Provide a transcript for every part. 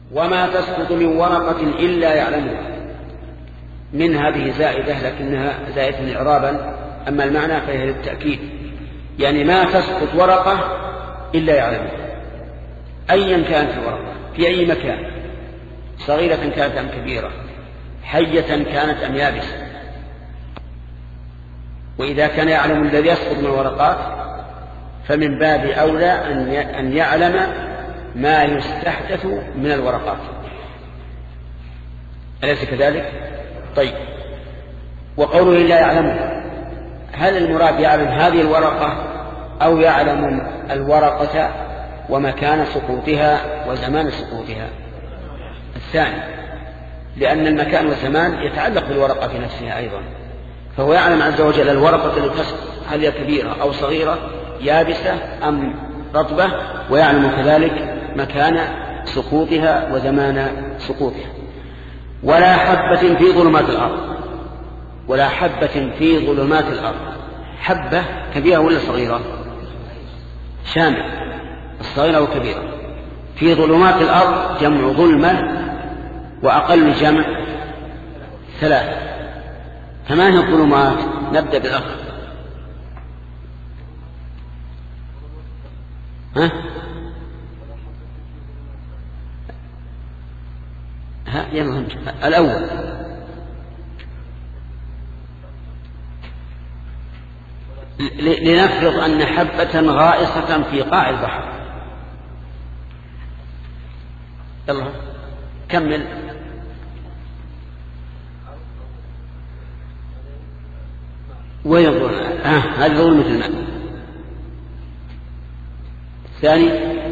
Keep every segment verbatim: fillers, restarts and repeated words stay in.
وما تسقط من ورقة إلا يعلمها. من هذه زائدة لكنها زائدة إعرابا، أما المعنى فهي للتأكيد، يعني ما تسقط ورقة إلا يعلمها، أيا كانت الورقة في أي مكان، صغيرة كانت أم كبيرة، حية كانت أم يابسة. وإذا كان يعلم الذي يسقط من الورقات فمن باب أولى أن يعلم ما يستحدث من الورقات، أليس كذلك؟ طيب، وقوله لا يعلمها، هل المراد يعلم هذه الورقة أو يعلم الورقة ومكان سقوطها وزمان سقوطها؟ الثاني، لأن المكان والزمان يتعلق بالورقة نفسها أيضا، فهو يعلم عز وجل الورقة التي تسقط هل هي كبيرة أو صغيرة، يابسة أم رطبة، ويعلم كذلك مكان سقوطها وزمان سقوطها. ولا حبة في ظلمات الأرض، ولا حبة في ظلمات الأرض، حبة كبيرة ولا صغيرة؟ شامل، الصغيرة وكبيرة. في ظلمات الأرض جمع ظلمة، وأقل جمع ثلاثة. فما هي الظلمات؟ نبدأ بالأخ. ها؟ ها يلا الأول. لنفرض أن حبة غائصة في قاع البحر. يلا كمل. ويظن آه هذا ظلمة الماء. الثاني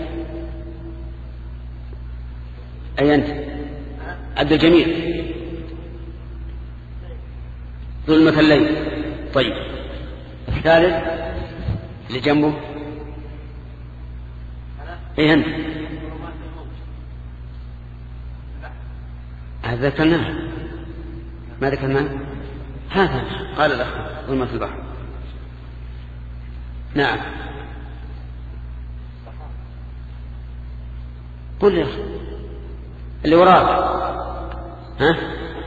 أي أنت عبد الجميل؟ ظلمة الليل. طيب، الثالث اللي جنبه ايه انت؟ هذا ذكرناه، ما ذكرناه؟ هذا قال الأخ ظلمة البحر. نعم قل يا أخي اللي وراك. ها؟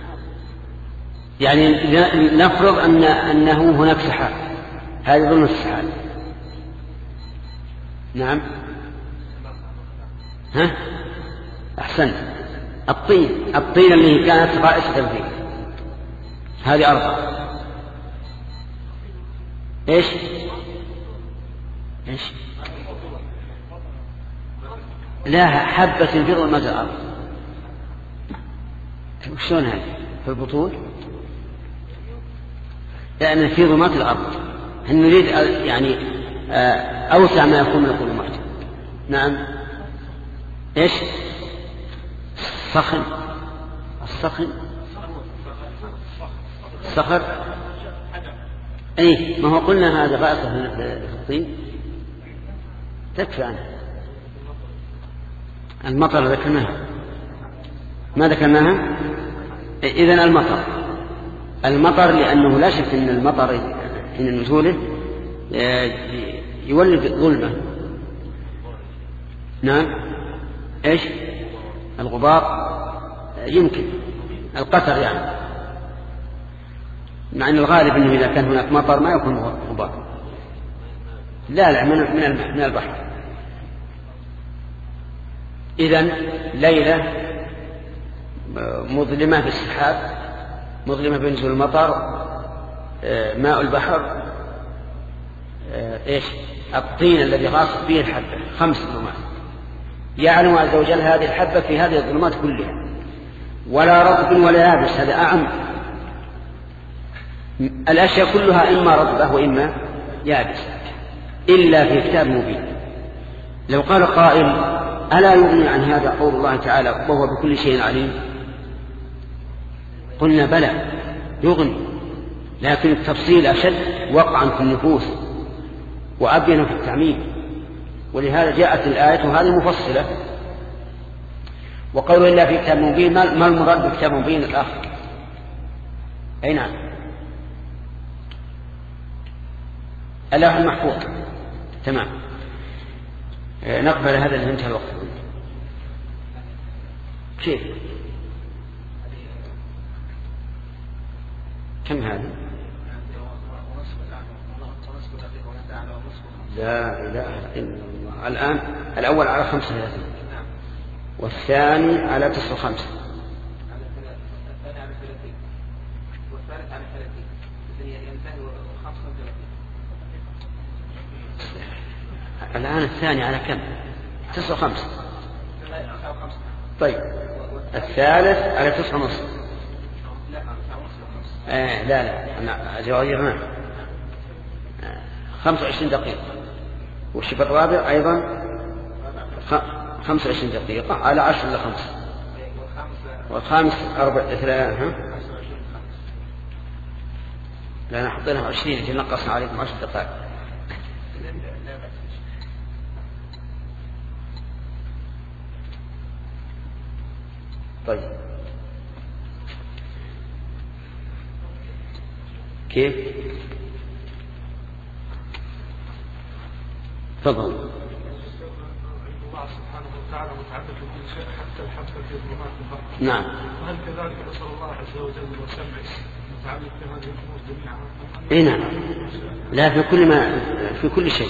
يعني نفرض أن أنه هناك سحاب، هذه ظلمة السحاب. نعم ها أحسنت. الطين، الطين اللي كانت غائصة فيه، هذه أربعة. إيش إيش لا حبة في ظلمات الأرض. شلون هذه في البطول؟ لأن في ظلمات الأرض نريد يعني أوسع ما يكون من الظلمات. نعم إيش الصخن؟ الصخن الصخر أي ما هو قلنا هذا غائصة في الطين تكفي عنه. المطر ذكرناها ما ذكرناها؟ إذن المطر المطر لأنه لا شك أن المطر حين نزوله يولد ظلمة. نعم إيش الغبار؟ يمكن القطر يعني، مع أن الغالب أنه إذا كان هناك مطر ما يكون غبار. لا لا من من البحر. إذن ليلة مظلمة بالسحاب، مظلمة بنزول المطر، ماء البحر، إيش الطين الذي غاصت فيه الحبة، خمس ظلمات. يعلم عز وجل هذه الحبة في هذه الظلمات كلها. ولا رطب ولا يابس، هذا أعم. الأشياء كلها إما رطبة وإما يابس إلا في كتاب مبين. لو قال قائل ألا يغني عن هذا قول الله تعالى وهو بكل شيء عليم؟ قلنا بلى يغني، لكن التفصيل أشد وقعا في النفوس وأبين في التعميم، ولهذا جاءت الآية هذه مفصلة. وقول إلا في كتاب مبين، ما المراد بكتاب مبين الآخر؟ أي نعم اللوح المحفوظ. تمام. نقبل هذا اللي انتهى الوقت. كيف؟ كم هذا؟ لا إله إلا الله. الآن الأول على خمسة ثلاثين والثاني على تسعة وخمسة. الآن الثاني على كم؟ تسعة وخمسة. طيب الثالث على تسعة ونصف. آه لا لا أنا غيرنا خمسة وعشرين دقيقة. والشفط الرابع أيضا خمسة وعشرين دقيقة على عشر إلى خمسة. والخامس أربع ثلاثة. لا نحطينها عشرين إذا نقصنا عليكم عشر دقائق. طيب كيف؟ تفضل. الله سبحانه وتعالى متعدد في كل شيء حتى الحبة في ظلمات البحر. نعم. وهل كذلك نسأل الله عز وجل وسمع متعدد في هذه الأمور جميعا؟ اي نعم. لا في كل ما في كل شيء.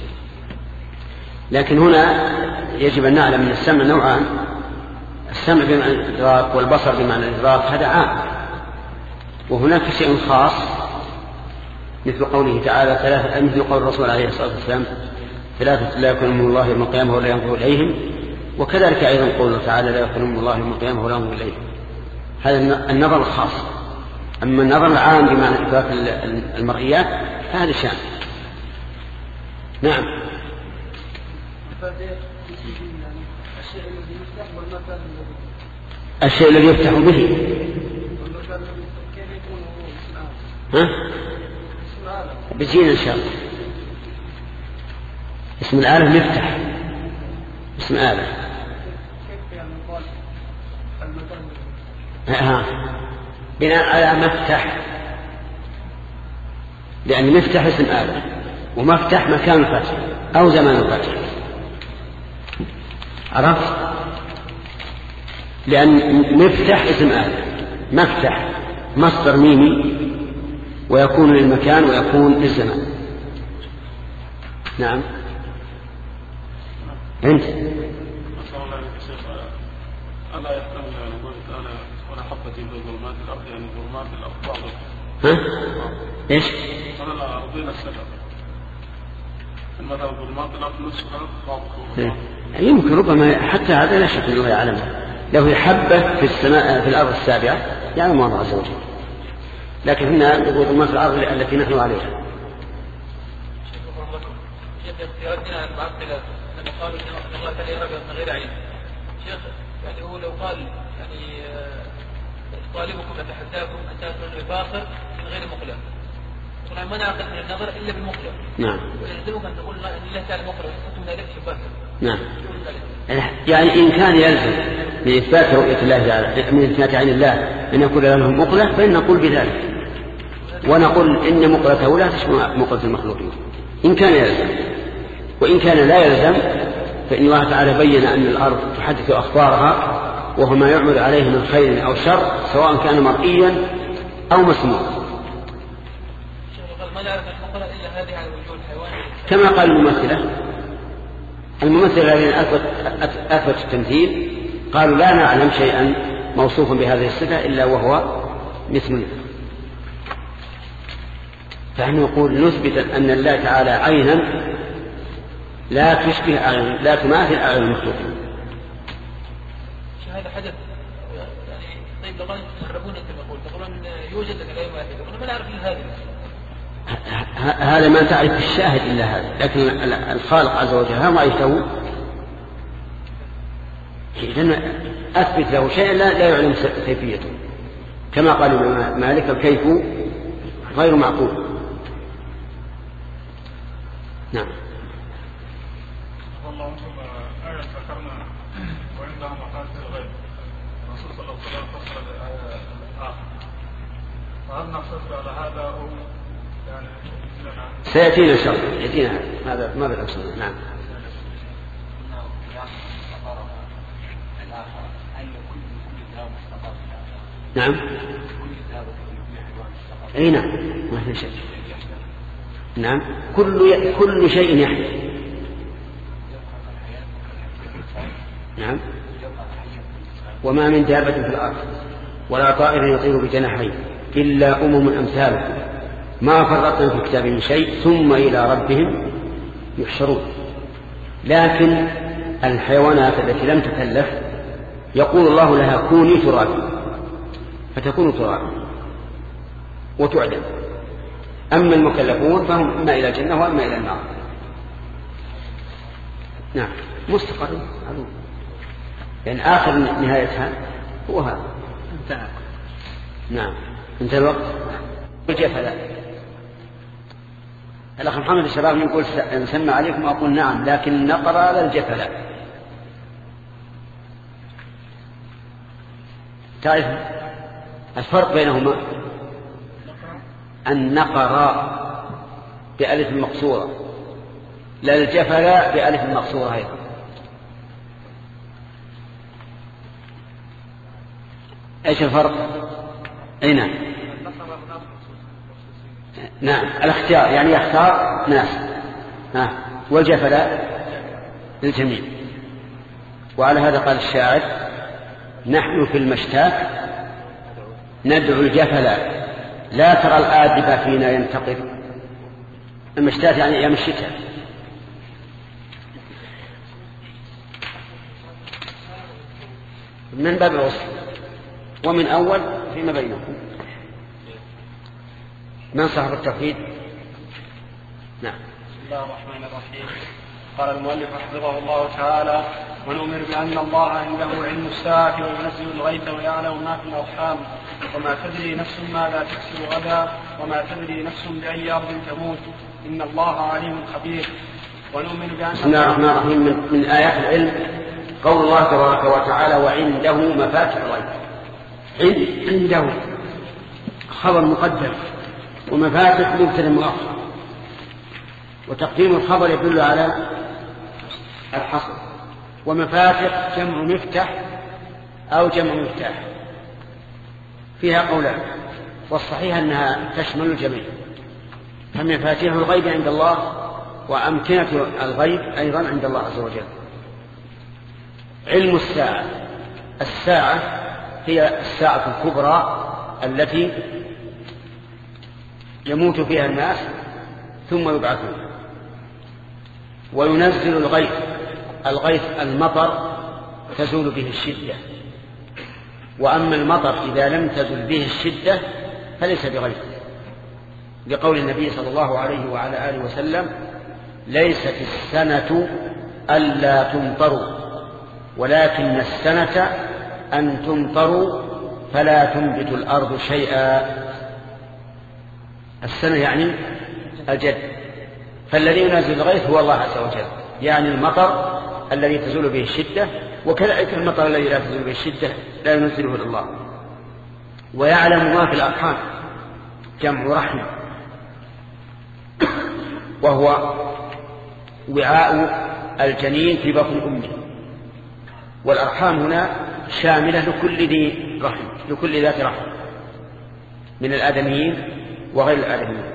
لكن هنا يجب أن نعلم أن السمع نوعان. السمع بمعنى الإدراك والبصر بمعنى الإدراك هذا عام. وهناك شيء خاص مثل قوله تعالى ثلاثة مثل قول الرسول عليه الصلاة والسلام ثلاثة لا يكلمهم الله يوم القيامة ولا ينظر إليهم. وكذلك أيضا قوله تعالى لا يكلمهم الله يوم القيامة ولا ينظر إليهم. هذا النظر الخاص. أما النظر العام بمعنى إدراك المرئيات فهذا شأن. نعم. الشيء الذي يفتح به ها؟ بجينا إن شاء الله. اسم الآلة مفتح. اسم آلة ها بناء على مفتح، لأن مفتح اسم آلة ومفتح مكان الفتح أو زمان الفتح. عرفت؟ لأن مفتح اسم آلة، مفتح مصدر ميمي ويكون للمكان ويكون للزمان. نعم. أنت ألا يحتمل أن نقول أنا وأنا حبة في ظلمات الأرض يعني ظلمات الأرض. ها؟ إيش؟ أنا لا أرضينا السبب. مثلا ظلمات الأرض نصفها. يمكن ربما حتى هذا لا شك أنه يعلمه. له حبة في السماء في الأرض السابعة يعلم الله عز وجل. لكن هنا نقول ظلمات الأرض التي نحن عليها. اختياراتنا عن المعطلة لما قالوا ان الله تعالى يرى من غير علم. شيخ يعني هو لو قال يعني طالبكم اتحداكم ان تاخذوا الباصر من غير مقلة. طبعا ما نعقد من النظر الا بالمقلة. نعم. ويلزمك ان تقول ان الله تعالى مقلة ويحط من ذلك الباصر. نعم. يعني إن كان يلزم من إثبات رؤية الله تعالى من إثبات عين الله أن يكون لهم مقلة فإن نقول بذلك، ونقول إن مقلته لا تشمل مقلة المخلوقين إن كان يلزم. وإن كان لا يلزم فإن الله تعالى بين أن الأرض تحدث أخبارها وهو ما يعمل عليه من خير أو شر سواء كان مرئيا أو مسموعا. كما قال الممثلة الممثلة الذين أثبت التمثيل قالوا لا نعلم شيئا موصوفا بهذه الصفة إلا وهو مثلنا. فنحن نقول نثبت أن الله تعالى عينا لا تشبه أعين لا تماثل أعين المخلوقين. هذا حدث يعني طيب لو قالوا تخربون كما قلت تقولون يوجد لك لا يماثل ما نعرف إلا هذا. هذا ما تعرف الشاهد إلا هذا، لكن الخالق عز وجل ما رأيته إذن أثبت له شيئا لا, لا يعلم كيفيته. كما قال مالك الكيف غير معقول. نعم. والله آية ذكرنا وعندها مقاصد الغيب الرسول صلى الله عليه وسلم فصل الآخر، فهل نقصد على هذا أو يعني سيأتينا إن شاء الله يأتينا هذا ما بالأقصد. نعم. الآخر أي كل نعم أي نعم ما في شيء. نعم كل ي... كل شيء يحيى. نعم وما من دابة في الأرض ولا طائر يطير بجناحيه إلا أمم أمثالكم ما فرطنا في كتاب من شيء ثم إلى ربهم يحشرون. لكن الحيوانات التي لم تكلف يقول الله لها كوني ترابا فتكون ترابا وتعدم. أما المكلفون فهم إما إلى الجنة وإما إلى النار. نعم مستقر معلوم لأن يعني آخر نهايتها هو هذا. انتهى. نعم انتهى الوقت. الجفلة الأخ محمد الشباب يقول نسمع عليكم وأقول نعم لكن نقرأ على الجفلة. تعرف الفرق بينهما؟ النقر بألف مقصورة لا الجفلة بألف مقصورة أيضا. ايش الفرق؟ اي نعم نعم الاختيار يعني يختار ناس ها والجفلاء للجميع. وعلى هذا قال الشاعر نحن في المشتاك ندعو الجفلاء لا ترى الآدب فينا ينتقد. المشتاك يعني أيام الشتاء. من باب الوصف ومن أول فيما بينكم. من صاحب التوحيد؟ نعم. بسم الله الرحمن الرحيم. قال المؤلف حفظه الله تعالى ونؤمن بأن الله عنده علم الساعة وينزل الغيث ويعلم ما في الأرحام وما تدري نفس ماذا تكسب غدا وما تدري نفس بأي أرض تموت إن الله عليم خبير. ونؤمن بأن بسم الله الرحمن الرحيم. من, من آيات العلم قول الله تبارك وتعالى وعنده مفاتح الغيب. عنده خبر مقدم ومفاتح مبتدأ مؤخر وتقديم الخبر يدل على الحصر. ومفاتح جمع مفتح أو جمع مفتاح فيها قولان والصحيح أنها تشمل الجميع. فمفاتيح الغيب عند الله وأمكنة الغيب أيضا عند الله عز وجل. علم الساعة الساعة هي الساعة الكبرى التي يموت فيها الناس ثم يبعثون. وينزل الغيث الغيث المطر تزول به الشدة. وأما المطر إذا لم تزل به الشدة فليس بغيث لقول النبي صلى الله عليه وعلى آله وسلم ليست السنة ألا تمطروا ولكن السنة أن تمطروا فلا تنبت الأرض شيئا. السنة يعني الجد. فالذي ينزل الغيث هو الله عز وجل يعني المطر الذي تزول به الشدة. وكذلك المطر الذي لا تزول به الشدة لا ينزله إلا الله. ويعلم ما في الأرحام جمع رحم وهو وعاء الجنين في بطن أمه. والأرحام هنا شاملة لكل ذي رحم لكل ذات رحم من الآدميين وغير الآدميين.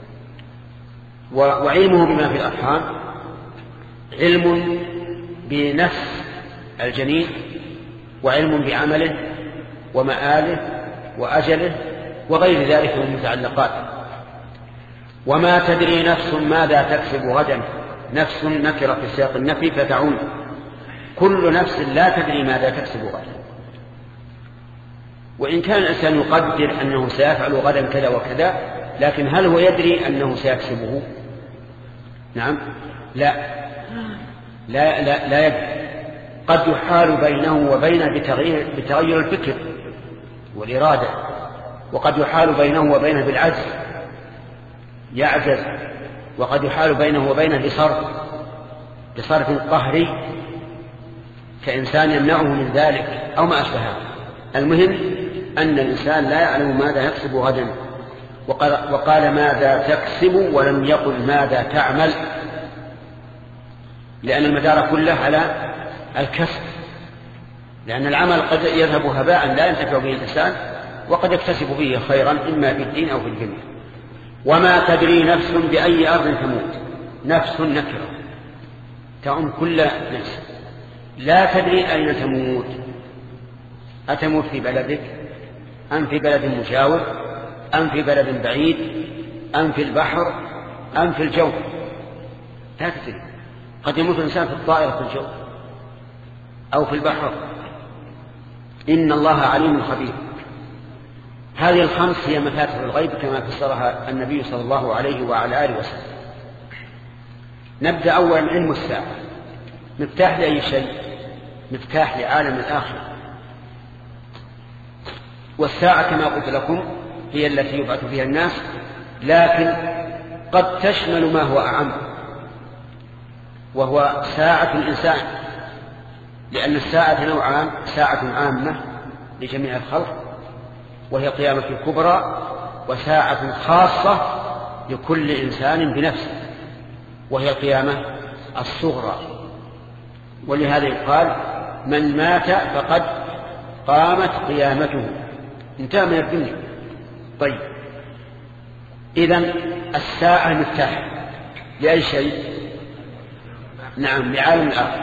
وعلمه بما في الأرحام علم بنفس الجنين وعلم بعمله ومآله وأجله وغير ذلك من المتعلقات. وما تدري نفس ماذا تكسب غدا. نفس نكرة في سياق النفي فتعود. كل نفس لا تدري ماذا تكسب غدا. وإن كان الإنسان يقدر أنه سيفعل غدا كذا وكذا لكن هل هو يدري أنه سيكسبه؟ نعم لا لا لا, لا يدري. قد يحال بينه وبين بتغيير, بتغير الفكر والإرادة. وقد يحال بينه وبينه بالعجز يعجز. وقد يحال بينه وبينه بصرف بصرف قهري كإنسان يمنعه من ذلك أو ما أشبهه. المهم أن الإنسان لا يعلم ماذا يكسب غدا. وقال, وقال ماذا تكسب ولم يقل ماذا تعمل لأن المدار كله على الكسب. لأن العمل قد يذهب هباء لا ينتفع به الإنسان وقد يكتسب به خيرا إما في الدين أو في الدنيا. وما تدري نفس بأي أرض تموت. نفس نكرة تعم كل نفس، لا تدري أين تموت، أتموت في بلدك أم في بلد مجاور أم في بلد بعيد أم في البحر أم في الجو، لا تدري. قد يموت الإنسان في الطائرة في الجو أو في البحر. إن الله عليم خبير. هذه الخمس هي مفاتيح الغيب كما فسرها النبي صلى الله عليه وعلى آله وسلم. نبدأ أولا علم الساعة. مفتاح لأي شيء؟ مفتاح لعالم الآخرة. والساعة كما قلت لكم هي التي يبعث فيها الناس، لكن قد تشمل ما هو أعم، وهو ساعة الإنسان، لأن الساعة نوعان: ساعة عامة لجميع الخلق وهي قيامة الكبرى، وساعة خاصة لكل إنسان بنفسه وهي القيامة الصغرى. ولهذا يقال: من مات فقد قامت قيامته، انتهى من الدنيا. طيب، إذن الساعة مفتاح لأي شيء؟ نعم، لعالم الآخر.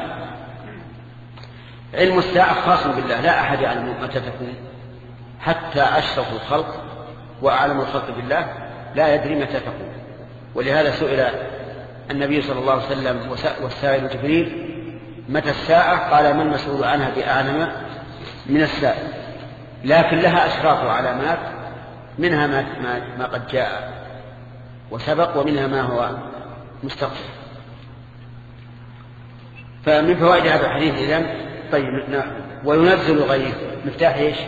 علم الساعة خاص بالله، لا أحد يعلم متى تكون، حتى أشرف الخلق وأعلم الخلق بالله لا يدري متى تكون. ولهذا سئل النبي صلى الله عليه وسلم والسائل جبريل: متى الساعة؟ قال: ما المسؤول عنها بأعلم من السائل. لكن لها أشراط وعلامات، منها ما, ما قد جاء وسبق، ومنها ما هو مستقبل. فمن فوائد هذا الحديث إذن. طيب، وينزل الغيث. مفتاح إيش؟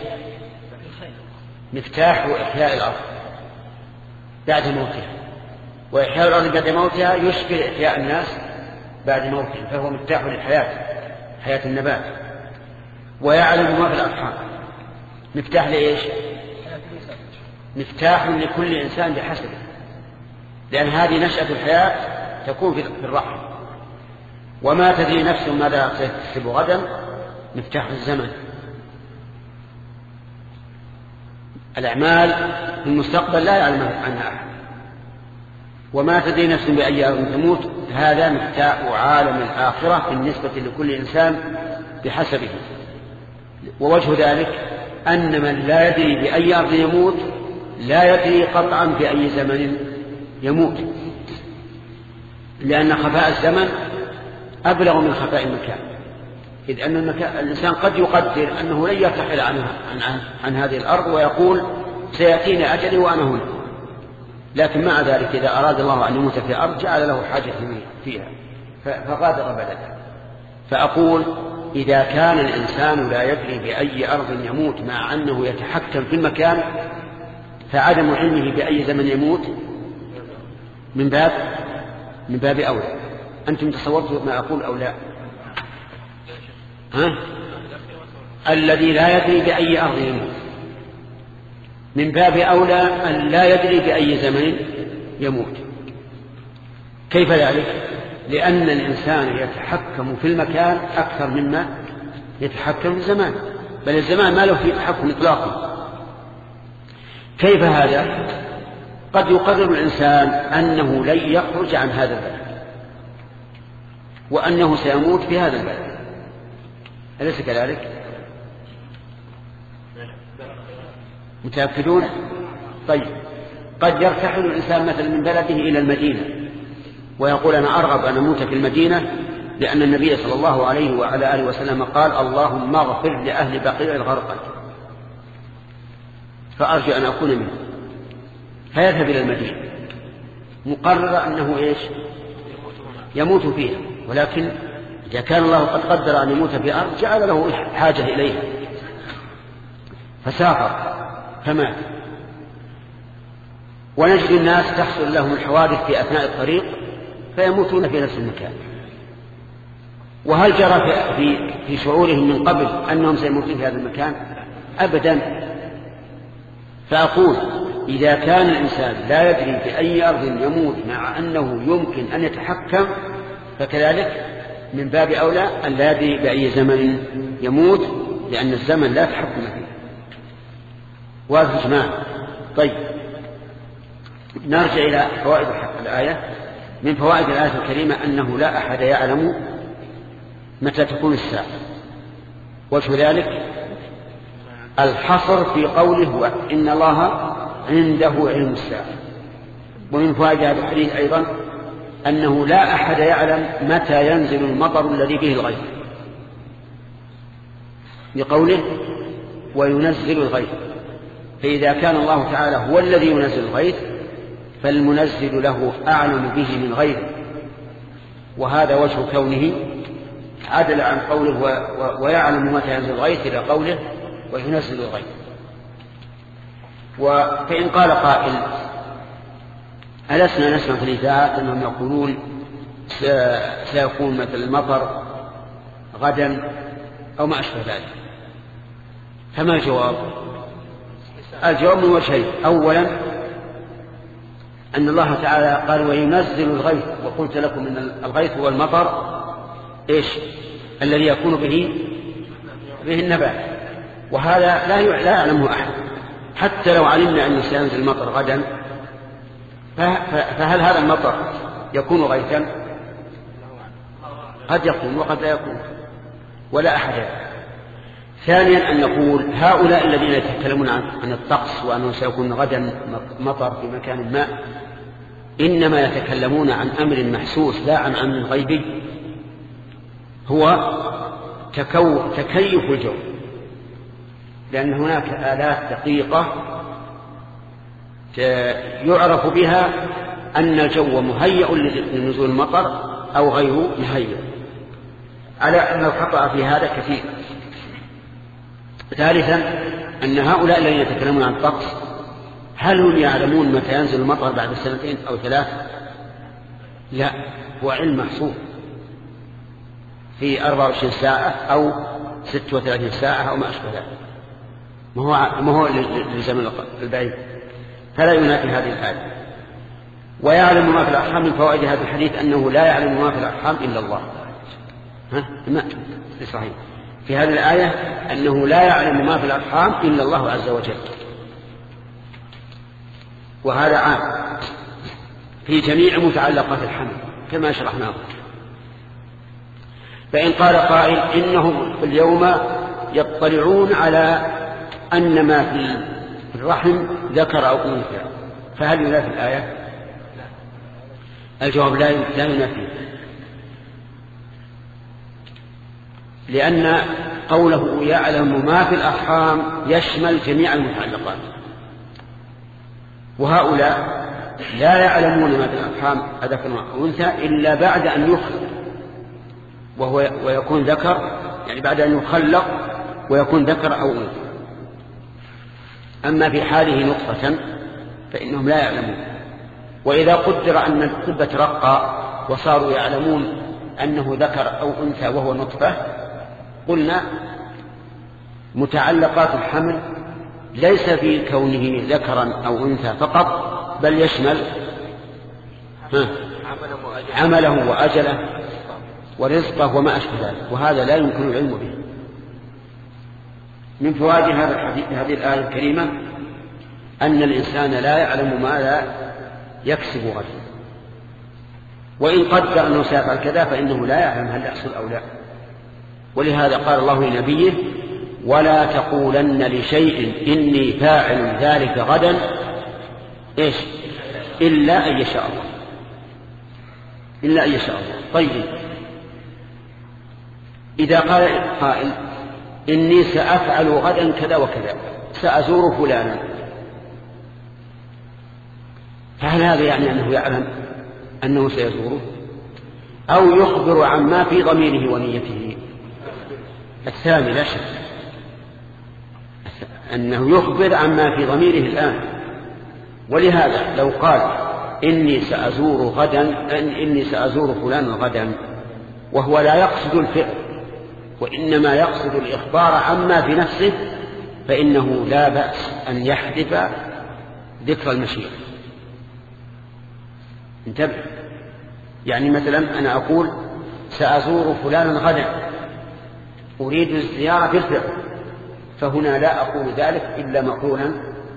مفتاح إحياء الأرض بعد موتها، وإحياء الأرض بعد موتها يشبه إحياء الناس بعد موتهم، فهو مفتاح للحياة، حياة النبات. ويعلم ما في الأرحام. مفتاح لإيش؟ مفتاح لكل إنسان بحسبه، لأن هذه نشأة الحياة تكون في الرحم. وما تدري نفس ماذا تكسب غدا. مفتاح الزمن. الأعمال في المستقبل لا يعلم عنها أحد. وما تدري نفس بأي أرض تموت. هذا مفتاح عالم الآخرة بالنسبة لكل إنسان بحسبه. ووجه ذلك أن من لا يدري بأي أرض يموت لا يدري قطعا بأي زمن يموت، لأن خفاء الزمن أبلغ من خفاء المكان، إذ أن المكان الإنسان قد يقدر أنه لن يرتحل عن, عن, عن هذه الأرض ويقول: سيأتيني أجلي وأنا هنا. لكن مع ذلك إذا أراد الله أن يموت في أرض جعل له حاجة فيها فغادر بلده. فأقول: إذا كان الإنسان لا يدري بأي أرض يموت مع أنه يتحكم في المكان، فعدم علمه بأي زمن يموت من باب من باب أولى. أنتم تصورتوا ما أقول أو لا؟ ها؟ الذي لا يدري بأي أرض يموت من باب أولى أن لا يدري بأي زمن يموت. كيف ذلك؟ لأن الإنسان يتحكم في المكان أكثر مما يتحكم في الزمان، بل الزمان ما له فيه تحكم إطلاقا. كيف هذا؟ قد يقرر الإنسان أنه لن يخرج عن هذا البلد وأنه سيموت في هذا البلد، أليس كذلك؟ متأكدون؟ طيب، قد يرتحل الإنسان مثلا من بلده إلى المدينة ويقول: أنا أرغب أن أموت في المدينة، لأن النبي صلى الله عليه وعلى آله وسلم قال: اللهم اغفر لأهل بقيع الغرقد، فأرجو أن أكون منه. فيذهب إلى المدينة مقرر أنه إيش؟ يموت فيها. ولكن إذا كان الله قد قدر أن يموت في أرض جعل له حاجة إليها فسافر فمات. ونجد الناس تحصل لهم الحوادث في أثناء الطريق فيموتون في نفس المكان. وهل جرى في, في شعورهم من قبل أنهم سيموتون في هذا المكان؟ أبدا. فأقول: إذا كان الإنسان لا يدري بأي أرض يموت مع أنه يمكن أن يتحكم، فكذلك من باب أولى أن لا يدري بأي زمن يموت، لأن الزمن لا تحكم فيه. وهذا إجماع. طيب نرجع إلى فوائد الآية. من فوائد الآية الكريمة أنه لا أحد يعلم متى تكون الساعة. وجه ذلك الحصر في قوله إن الله عنده علم الساعة. ومن فوائد هذا الحديث أيضا أنه لا أحد يعلم متى ينزل المطر الذي به الغيث، لقوله وينزل الغيث. فإذا كان الله تعالى هو الذي ينزل الغيث فالمنزل له أعلم به من غيره، وهذا وجه كونه عدل عن قوله ويعلم متى ينزل الغيث إلى قوله وينزل الغيث. فإن قال قائل ألسنا نسمع في الإذاعات أنهم يقولون سيكون مثل المطر غدا أو ما أشبه ذلك، فما الجواب؟ الجواب من وجهين. أولا أن الله تعالى قال وينزل الغيث، وقلت لكم أن الغيث هو المطر إيش الذي يكون به به النبات، وهذا لا لا يعلمه أحد. حتى لو علمنا أن سينزل المطر غدا فهل هذا المطر يكون غيثا؟ قد يكون وقد لا يكون، ولا أحد يعلم. ثانيا أن نقول هؤلاء الذين يتكلمون عن الطقس وأنه سيكون غدا مطر في مكان ما إنما يتكلمون عن أمر محسوس لا عن أمر غيبي، هو تكو تكيف الجو، لأن هناك آلات دقيقة يعرف بها أن الجو مهيئ لنزول المطر أو غير مهيئ، على أن الخطأ في هذا كثير. ثالثا أن هؤلاء الذين يتكلمون عن الطقس هل هم يعلمون متى ينزل المطر بعد سنتين أو ثلاث؟ لا، هو علم محصور في أربع وعشرين ساعة أو ستة وثلاثين ساعة أو ما أشبه ذلك، ما هو ما هو لزمن البعيد، فلا ينافي هذه الآية. ويعلم ما في الأرحام. من فوائد هذا الحديث أنه لا يعلم ما في الأرحام إلا الله. ها؟ ما صحيح في هذه الآية أنه لا يعلم ما في الأرحام إلا الله عز وجل، وهذا عام في جميع متعلقات الحمل كما شرحناه. فإن قال قائل إنهم اليوم يطلعون على أن ما في الرحم ذكر أو أنثى، فهل ينافي الآية؟ الجواب لا لا ينافي، لأن قوله يعلم ما في الأرحام يشمل جميع المتعلقات، وهؤلاء لا يعلمون ما في الأرحام أذكر أو أنثى إلا بعد أن يخلق وهو ويكون ذكر، يعني بعد أن يخلق ويكون ذكر أو أنثى. أما في حاله نطفة فإنهم لا يعلمون. وإذا قدر أن الطب ترقى وصاروا يعلمون أنه ذكر أو أنثى وهو نطفة، قلنا متعلقات الحمل ليس في كونه ذكرا أو أنثى فقط، بل يشمل عمله وأجله ورزقه وما أشبه ذلك، وهذا لا يمكن العلم به. من فوائد هذا الحديث هذه الآية الكريمة أن الإنسان لا يعلم ما لا يكسب غدا، وإن قدر أنه سيفعل كذا فإنه لا يعلم هل يحصل أو لا. ولهذا قال الله لنبيه ولا تقولن لشيء إني فاعل ذلك غدا إيش إلا أن يشاء الله، إلا أن يشاء الله. طيب إذا قال قائل إني سأفعل غدا كذا وكذا، سأزور فلانا، فهل هذا يعني أنه يعلم أنه سيزوره أو يخبر عما في ضميره ونيته؟ الثاني لا شك أنه يخبر عما في ضميره الآن. ولهذا لو قال إني سأزور غدا إني سأزور فلانا غدا وهو لا يقصد الفعل وإنما يقصد الإخبار عما في نفسه، فإنه لا بأس أن يحذف ذكر المشيئة. انتبه، يعني مثلا أنا أقول سأزور فلانا غدا، أريد الزيارة بالفعل، فهنا لا أقول ذلك إلا مقرونا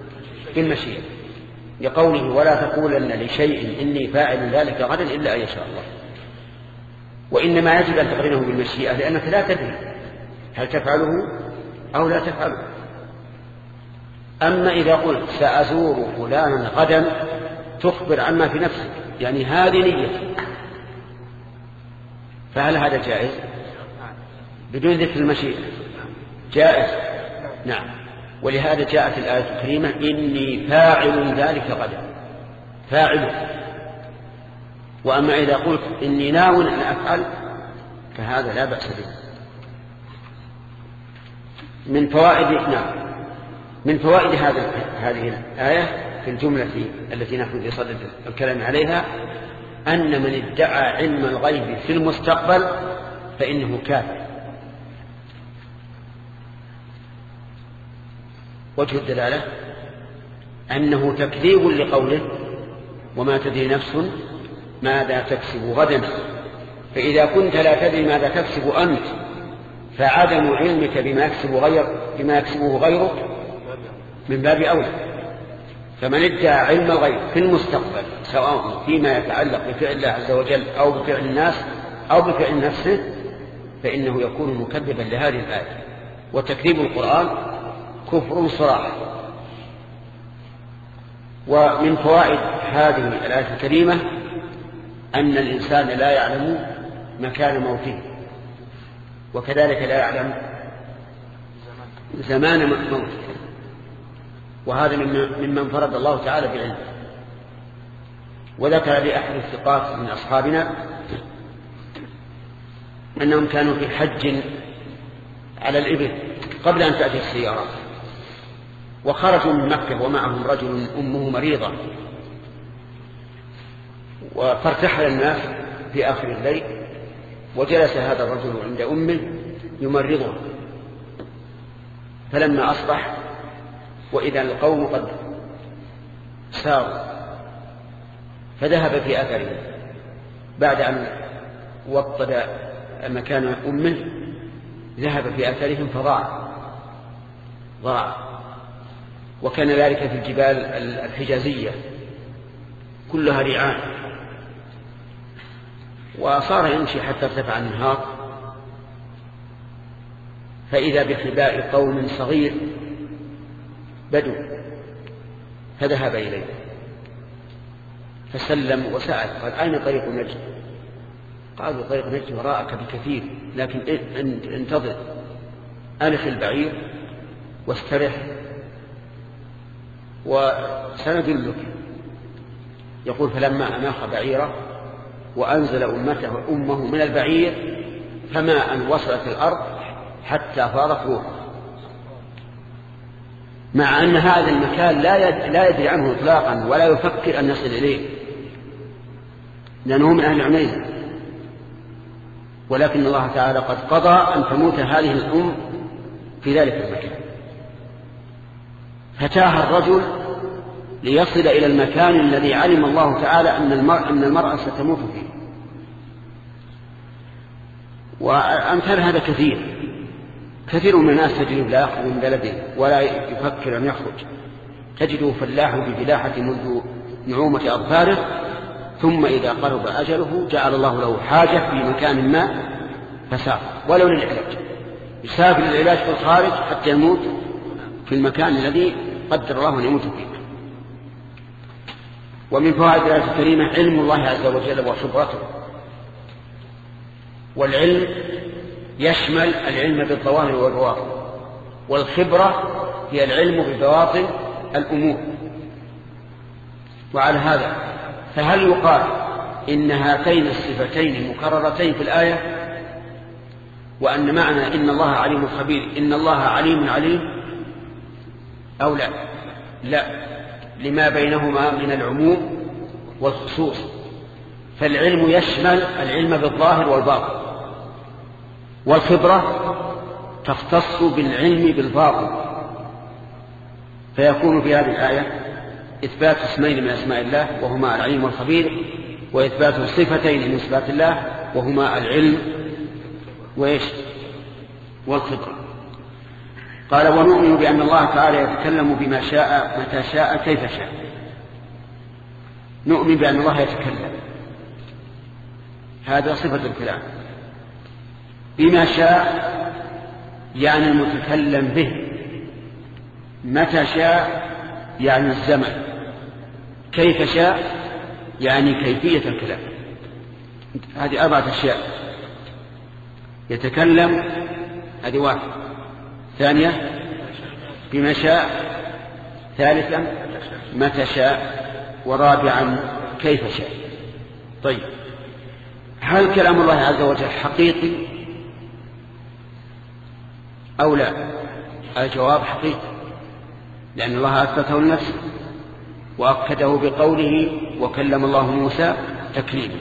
بالمشيئة، لقوله ولا تقولن لشيء إني فاعل ذلك غدا إلا أن يشاء الله. وإنما يجب أن تقرنه بالمشيئة لأنك لا تدري هل تفعله أو لا تفعله. أما إذا قلت سأزور فلانا غدا تخبر عما في نفسك، يعني هذه نيتي، فهل هذا جائز بدون ذكر المشيئة؟ جائز، نعم. ولهذا جاءت الآية الكريمة إني فاعل ذلك غدا، فاعل. وأما إذا قلت إني ناو أن أفعل فهذا لا بأس به. من فوائد نعم من فوائد هذا هذه الآية في الجملة التي نحن في صدد الكلام عليها أن من ادعى علم الغيب في المستقبل فإنه كافر. وجه الدلالة أنه تكذيب لقوله وما تدري نفس ماذا تكسب غدا. فإذا كنت لا تدري ماذا تكسب أنت فعدم علمك بما يكسب غير بما يكسبه غيرك من باب أولى. فمن ادعى علم الغيب في المستقبل سواء فيما يتعلق بفعل الله عز وجل أو بفعل الناس أو بفعل نفسه فإنه يكون مكذبا لهذه الآية. وتكذيب القرآن كفر صراح. ومن فوائد هذه الآية الكريمة أن الإنسان لا يعلم مكان موته، وكذلك لا يعلم زمان موته، وهذا ممن فرض الله تعالى بعلمه. وذكر لأحد الثقات من أصحابنا أنهم كانوا في حج على الإبل قبل أن تأتي السيارة، وخرجوا من مكة ومعهم رجل أمه مريضة، فارتحل الناس في آخر الليل، وجلس هذا الرجل عند أمه يمرضه. فلما أصبح وإذا القوم قد ساروا فذهب في أثره بعد أن وطد مكان أمه، ذهب في أثرهم فضاع ضاع. وكان ذلك في الجبال الحجازية كلها رعاء، وصار يمشي حتى ارتفع النهار فإذا بحباء قوم صغير بدو، فذهب إليه فسلم وسأل قال أين طريق نجد؟ قالوا طريق نجد وراءك بكثير، لكن انتظر أنخ البعير واسترح وسندلك. يقول فلما أناخ بعيره وأنزل أمته أمه من البعير فما أن وصلت الأرض حتى فارت روحه، مع أن هذا المكان لا يدري عنه إطلاقا ولا يفكر أن يصل إليه لأنه من أهل عنيزة، ولكن الله تعالى قد قضى أن تموت هذه الأم في ذلك المكان. فتاه الرجل ليصل إلى المكان الذي علم الله تعالى أن المرأة, أن المرأة ستموت فيه. وأمثال هذا كثير كثير من الناس تجده لا يخرج من بلده ولا يفكر أن يخرج، تجده فلاح بفلاحة منذ نعومة أظفاره، ثم إذا قرب أجله جعل الله له حاجة في مكان ما فسافر ولو للعلاج، يسافر للعلاج في الخارج حتى يموت في المكان الذي قدر الله أن يموت فيه. ومن فوائد الآية الكريمة علم الله عز وجل وخبرته. والعلم يشمل العلم بالظواهر والبواطن، والخبرة هي العلم ببواطن الأمور. وعلى هذا فهل يقال إن هاتين الصفتين مكررتين في الآية، وأن معنى إن الله عليم خبير إن الله عليم عليم، أو لا؟ لا، لما بينهما من العموم والخصوص. فالعلم يشمل العلم بالظاهر والباطن، والخبرة تختص بالعلم بالباطن. فيكون في هذه الآية إثبات اسمين من أسماء الله وهما العليم والخبير، وإثبات صفتين من صفات الله وهما العلم وإيش والخبرة. قال ونؤمن بأن الله تعالى يتكلم بما شاء متى شاء كيف شاء. نؤمن بأن الله يتكلم، هذا صفة الكلام. بما شاء يعني المتكلم به، متى شاء يعني الزمن، كيف شاء يعني كيفية الكلام. هذه أربعة أشياء. يتكلم هذه واحد، ثانية بما شاء، ثالثا متى شاء، ورابعا كيف شاء. طيب هل كلام الله عز وجل حقيقي أو لا؟ الجواب حقيقي، لأن الله أثبته لنفسه وأكده بقوله وكلم الله موسى تكليما.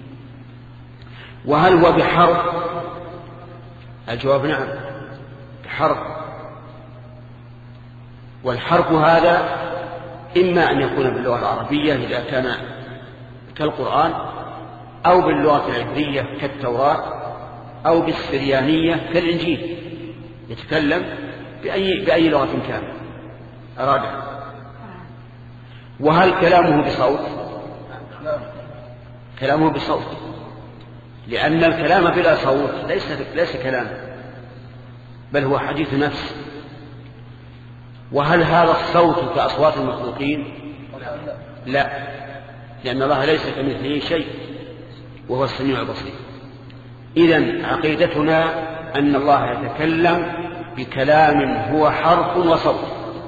وهل هو بحرف؟ الجواب نعم بحرف. والحرف هذا إما أن يكون باللغة العربية إذا كان كالقرآن، أو باللغة العبرية كالتوراة، أو بالسريانية كالإنجيل، يتكلم بأي, بأي لغة كان أرادها. وهل كلامه بصوت؟ كلامه بصوت، لأن الكلام بلا صوت ليس, ليس كلام، بل هو حديث نفس. وهل هذا الصوت كأصوات المخلوقين؟ لا، لأن الله ليس كمثله شيء وهو السميع البصير. إذن عقيدتنا أن الله يتكلم بكلام هو حرف وصوت.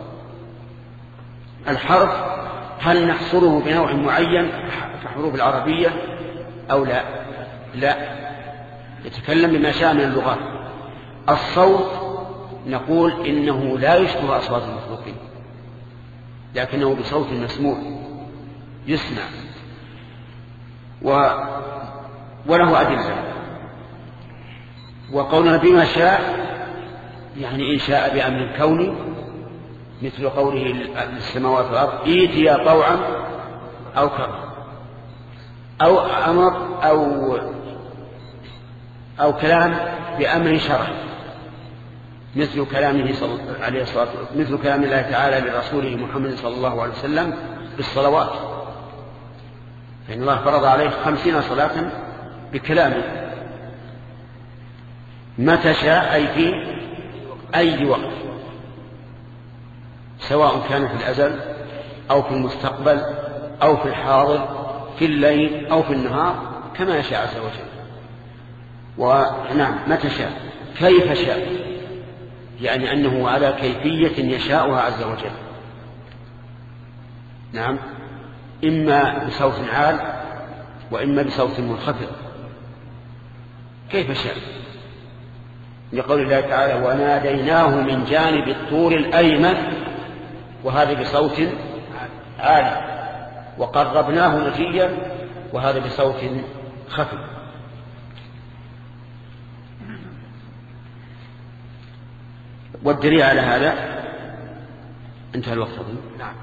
الحرف هل نحصره بنوع معين كحروف العربية أو لا؟ لا، يتكلم بما شاء من اللغات. الصوت نقول إنه لا يشبه أصوات المخلوقين، لكنه بصوت مسموع يسمع و... وله أدلة. وقولنا بما شاء يعني إن شاء بأمر كوني، مثل قوله للسماوات والأرض ائتيا طوعا أو كرها، أو أمر أو أو كلام بأمر شرعي، مثل كلامه صلى عليه الصلاة والسلام، مثل كلام الله تعالى لرسوله محمد صلى الله عليه وسلم بالصلوات، فإن الله فرض عليه خمسين صلاة بكلامه متى شاء، أي في أي وقت، سواء كان في الأزل أو في المستقبل أو في الحاضر، في الليل أو في النهار، كما يشاء عز وجل. ونعم متى شاء. كيف شاء يعني أنه على كيفية يشاءها عز وجل. نعم، إما بصوت عال وإما بصوت منخفض. كيف شاء؟ لقول الله تعالى وناديناه من جانب الطور الأيمن، وهذا بصوت عالي، وقربناه نجيا، وهذا بصوت خفي. والدليل على هذا انتهى الوقت. نعم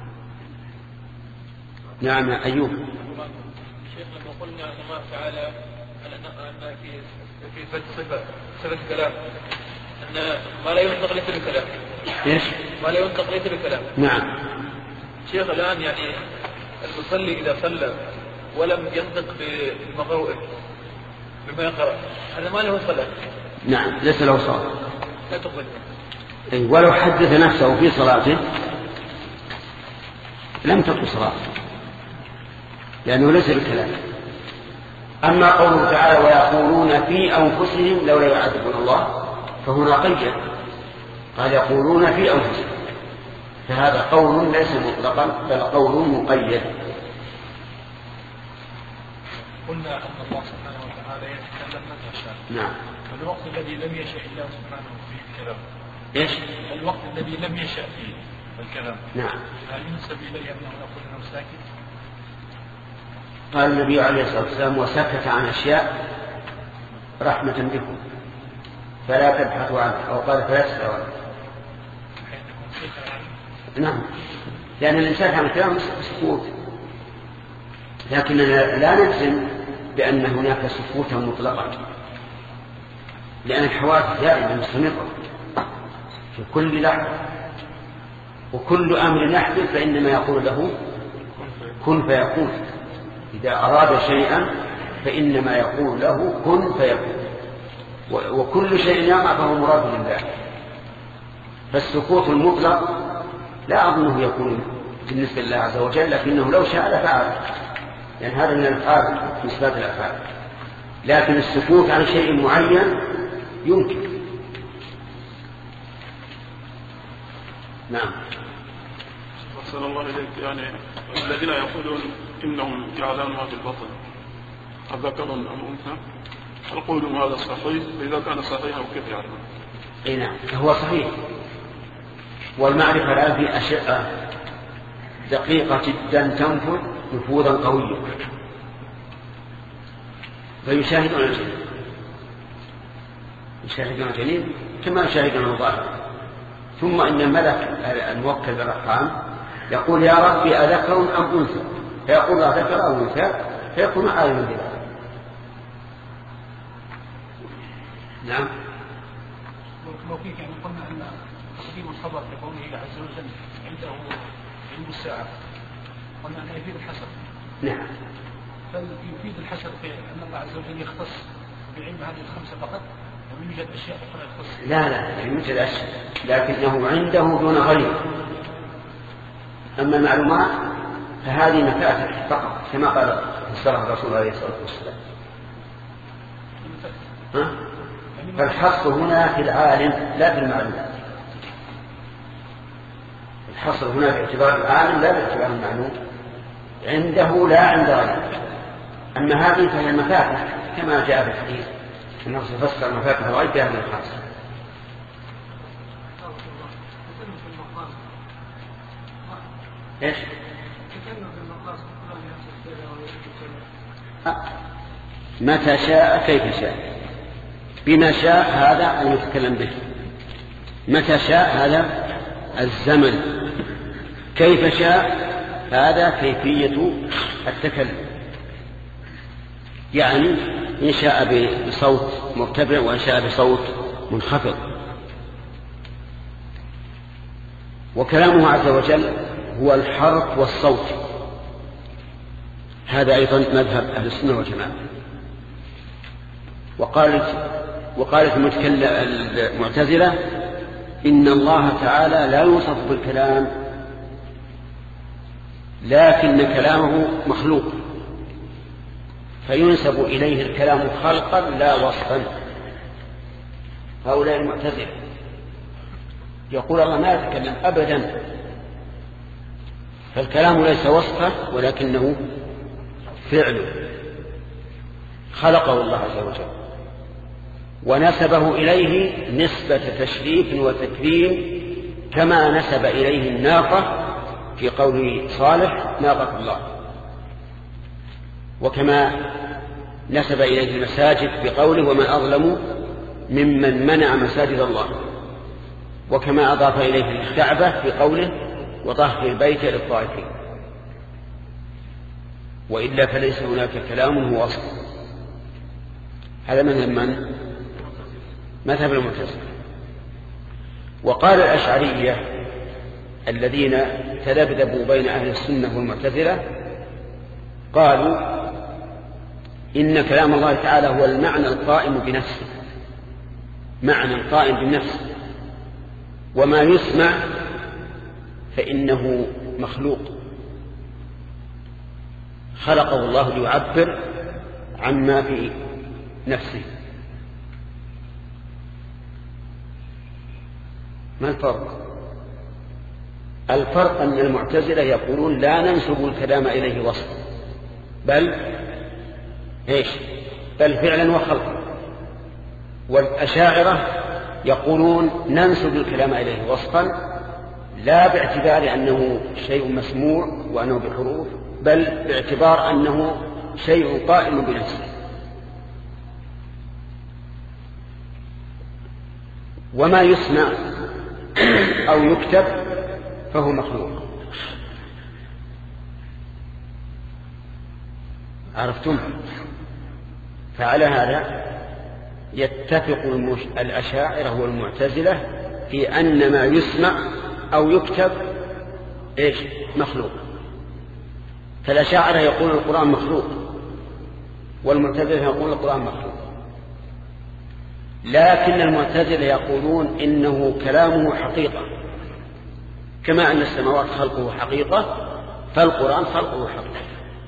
نعم أيوب. شيخ لما قلنا أن الله تعالى أن في في صفة صفة الكلام أن ما لا ينطق ليس بكلام. إيش؟ ما لا ينطق ليس بكلام. نعم. شيخ الآن يعني المصلي إذا صلى ولم ينطق بمقروءه بما يقرأ هذا ما له صلاة. نعم ليس له صلاة. لا تقبل. أي ولو حدث نفسه في صلاته لم تبطل صلاته، لأنه ليس بالكلام. أما قوله تعالى ويقولون في أنفسهم لولا يعذبون الله، فهنا قيد، قال يقولون في أنفسهم، فهذا قول ليس مطلقا بل قول مقيد. قلنا أن الله سبحانه وتعالى يتكلم متى شاء. نعم. فالوقت الذي لم يشاء الله سبحانه فيه الكلام. إيش؟ الوقت الذي لم يشاء فيه الكلام. نعم. هل ينسب إليه أنه يقول أنه ساكت؟ قال النبي عليه الصلاة والسلام وسكت عن أشياء رحمة بكم فلا تبحثوا عنه، أو قال فلا تسألوا عنه. نعم، لأن الإنسان عن الكلام سكوت، لكننا لا نجزم بأن هناك سكوتا مطلقا، لأن الحوادث دائما مستمرة. في كل لحظة، وكل أمر يحدث فإنما يقول له كن فيكون. إذا أراد شيئا فإنما يقول له كن فيكون، وكل شيء يقع فهو مراد لله. فالسكوت المطلق لا أظنه يكون بالنسبة لله عز وجل، لكنه لو شاء لفعل، لأن هذا من الأفعال من صفات الأفعال. لكن السكوت عن شيء معين يمكن. نعم. أحسن الله إليك. يعني الذين يقولون إنهم يعلمون ما في البطن أذكر أم أنثى، يقولون هذا صحيح؟ إذا كان صحيحا كيف يعلمون؟ أي نعم، هو صحيح. والمعرفة الآن في أشياء دقيقة جدا تنفذ نفوذا قويا، فيشاهدون الجنين يشاهدون الجنين كما يشاهدون الظاهر. ثم إن الملك الموكل بالأرحام يقول يا ربي أذكر أم أنثى، فيقول أذكر أو أنثى، فيكون عالما بذلك. نعم. لو فيك يعني قلنا أن تقديم الخبر في قوله عز وجل عنده علم الساعة، قلنا أنه يفيد الحسر. نعم. فيفيد الحسر في أن الله عز وجل يختص بعلم هذه الخمسة فقط، ومن يوجد أشياء أخرى يختص. لا لا يوجد أشياء، لكنه عنده دون غيره. أما المعلومات فهذه مفاتح فقط كما قال فسرها الرسول عليه الصلاة والسلام. ها؟ فالحصر هنا في العالم لا في المعلومات. الحصر هنا باعتبار العالم لا باعتبار المعلوم، عنده لا عند غيره. أما هذه فهي المفاتح كما جاء في الحديث أنه سيفسر مفاتح الغيب بهذا الحصر. إيش؟ متى شاء كيف شاء. بما شاء هذا أن يتكلم به، متى شاء هذا الزمن، كيف شاء هذا كيفية التكلم. يعني إن شاء بصوت مرتفع وإن شاء بصوت منخفض. وكلامه عز وجل هو الحرف والصوت، هذا أيضا مذهب أهل السنة والجماعة. وقالت وقالت المعتزلة إن الله تعالى لا يوصف بالكلام، لكن كلامه مخلوق، فينسب إليه الكلام خلقا لا وصفا. هؤلاء المعتزلة يقول الله ما يتكلم أبدا، فالكلام ليس وصفا ولكنه فعل خلقه الله عز وجل، ونسبه إليه نسبة تشريف وتكريم كما نسب إليه الناقة في قول صالح ناقة الله، وكما نسب إليه المساجد بقوله ومن أظلم ممن منع مساجد الله، وكما أضاف إليه الكعبة بقوله وطهر البيت للطائفين. وإلا فليس هناك كلام هو وصف. هذا مذهب من؟ مذهب المعتزلة. وقال الأشعرية الذين تذبذبوا بين أهل السنة والمعتزلة قالوا إن كلام الله تعالى هو المعنى القائم بنفسه، معنى قائم بنفسه، وما يسمع فإنه مخلوق خلقه الله ليعبر عما في نفسه. ما الفرق؟ الفرق أن المعتزلة يقولون لا ننسب الكلام إليه وصفا، بل إيش؟ بل فعلا وخلقا. والأشاعرة يقولون ننسب الكلام إليه وصفا لا باعتبار أنه شيء مسموع وأنه بحروف، بل باعتبار أنه شيء قائم بنفسه. وما يسمع أو يكتب فهو مخلوق. عرفتم؟ فعلى هذا يتفق الأشاعرة والمعتزلة في أن ما يسمع أو يكتب إيش مخلوق. فالأشاعرة يقولون القرآن مخلوق، والمعتزلة يقولون القرآن مخلوق. لكن المعتزلة يقولون إنه كلامه حقيقة، كما أن السماوات خلقه حقيقة فالقرآن خلقه حقيقة.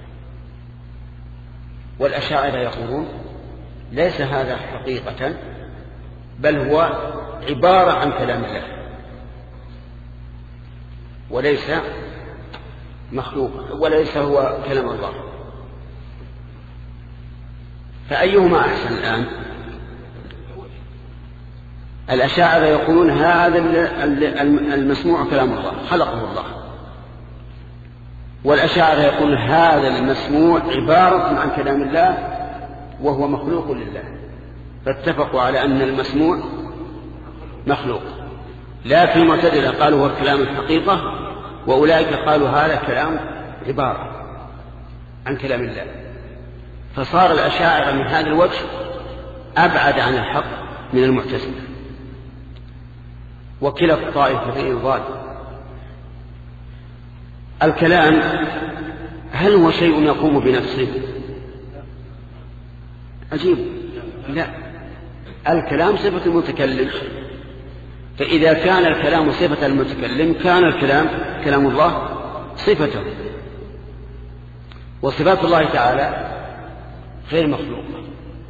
والأشاعرة يقولون ليس هذا حقيقة، بل هو عبارة عن كلام الله وليس مخلوق، وليس هو كلام الله. فأيهما أحسن الآن؟ الأشاعرة يقولون هذا المسموع كلام الله خلقه الله، والأشاعرة يقولون هذا المسموع عبارة عن كلام الله وهو مخلوق لله. فاتفقوا على أن المسموع مخلوق. لكن المعتزلة قالوا هو كلام الحقيقة، وأولئك قالوا هذا كلام عبارة عن كلام الله. فصار الأشاعرة من هذا الوجه أبعد عن الحق من المعتزلة، وكلا الطائفتين ضال. الكلام هل هو شيء يقوم بنفسه؟ عجيب، لا، الكلام صفة المتكلم، فإذا كان الكلام صفة المتكلم كان الكلام كلام الله صفته. وصفات الله تعالى غير مخلوقة،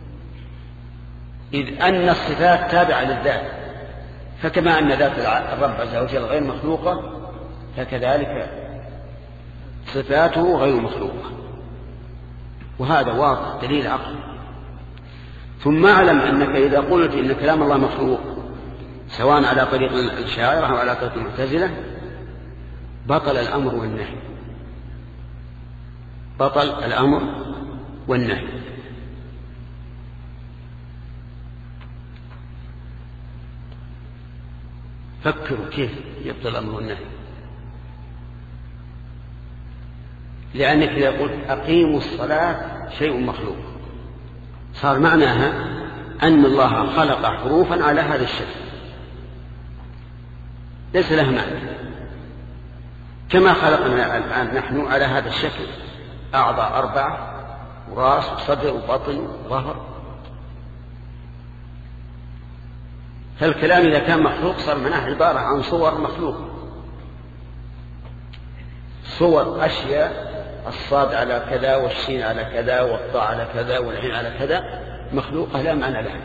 إذ أن الصفات تابعة للذات، فكما أن ذات الرب عز وجل غير مخلوقة فكذلك صفاته غير مخلوقة، وهذا واضح دليل عقلي. ثم اعلم أنك إذا قلت إن كلام الله مخلوق سواء على طريق الشاعر أو على طريق المعتزلة بطل الأمر والنهي، بطل الأمر والنهي. فكروا كيف يبطل الأمر والنهي. لأنك إذا قلت أقيموا الصلاة شيء مخلوق صار معناها أن الله خلق حروفا على هذا الشكل ليس لها معنى، كما خلقنا الآن نحن على هذا الشكل، أعضاء أربعة ورأس وصدر وبطن وظهر. فالكلام إذا كان مخلوق صار معناه عبارة عن صور مخلوق، صور أشياء، الصاد على كذا والشين على كذا والطاء على كذا والعين على كذا، مخلوقة لا معنى لها.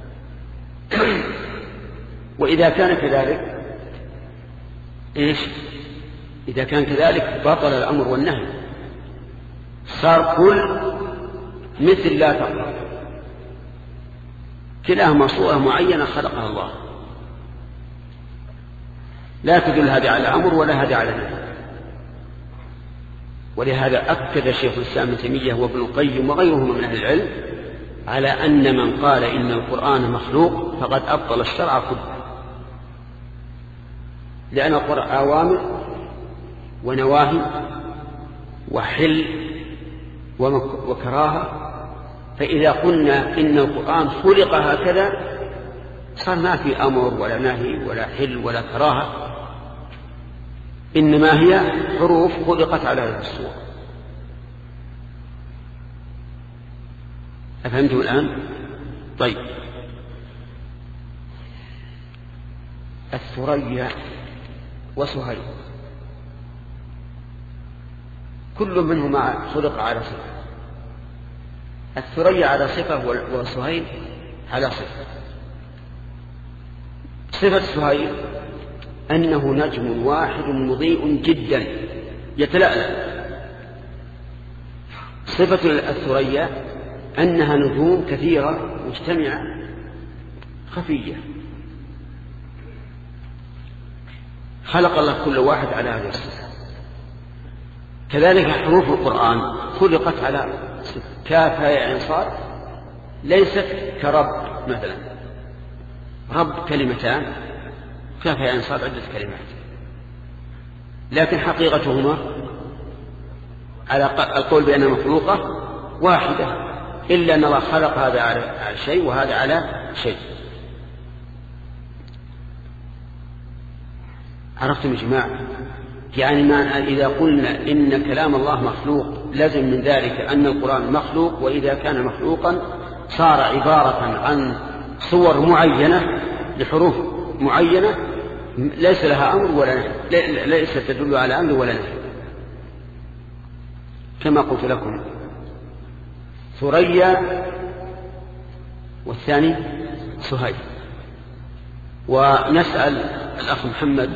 وإذا كان كذلك إيش؟ إذا كان كذلك بطل الأمر والنهي، صار كل مثل لا تقرأ، كلاهما صورة معينة خلقها الله، لا تدل هذه على أمر ولا هذه على نهي. ولهذا أكد شيخ الإسلام ابن تيمية وابن القيم وغيرهما من أهل العلم على أن من قال إن القرآن مخلوق فقد أبطل الشرع كله، لأن القرآن أوامر ونواهي وحل وكراهة، فإذا قلنا إن القرآن خلق هكذا صار ما في أمر ولا نهي ولا حل ولا كراهة، إنما هي حروف خلقت على هذه الصورة. أفهمتم الآن؟ طيب، الثريا وسهيل كل منهما خلق على صفة، الثريا على صفة وسهيل على صفة. صفة سهيل أنه نجم واحد مضيء جدا يتلألأ. صفة الثريا أنها نجوم كثيرة مجتمعة خفية، خلق الله كل واحد على هذه الصفة. كذلك حروف القرآن خلقت على صفة، كاف ياء عين صاد ليست كرب مثلا، رب كلمتان، كاف ياء عين صاد عدة كلمات، لكن حقيقتهما على القول بأنها مخلوقة واحدة، إلا أن الله خلق هذا على شيء وهذا على شيء. عرفتم يا جماعة؟ يعني ما إذا قلنا إن كلام الله مخلوق لازم من ذلك أن القرآن مخلوق، وإذا كان مخلوقا صار عبارة عن صور معينة لحروف معينة ليس لها أمر ولا نهي، ليس تدل على أمر ولا نهي. كما قلت لكم ثريا والثاني سهيل. ونسأل الأخ محمد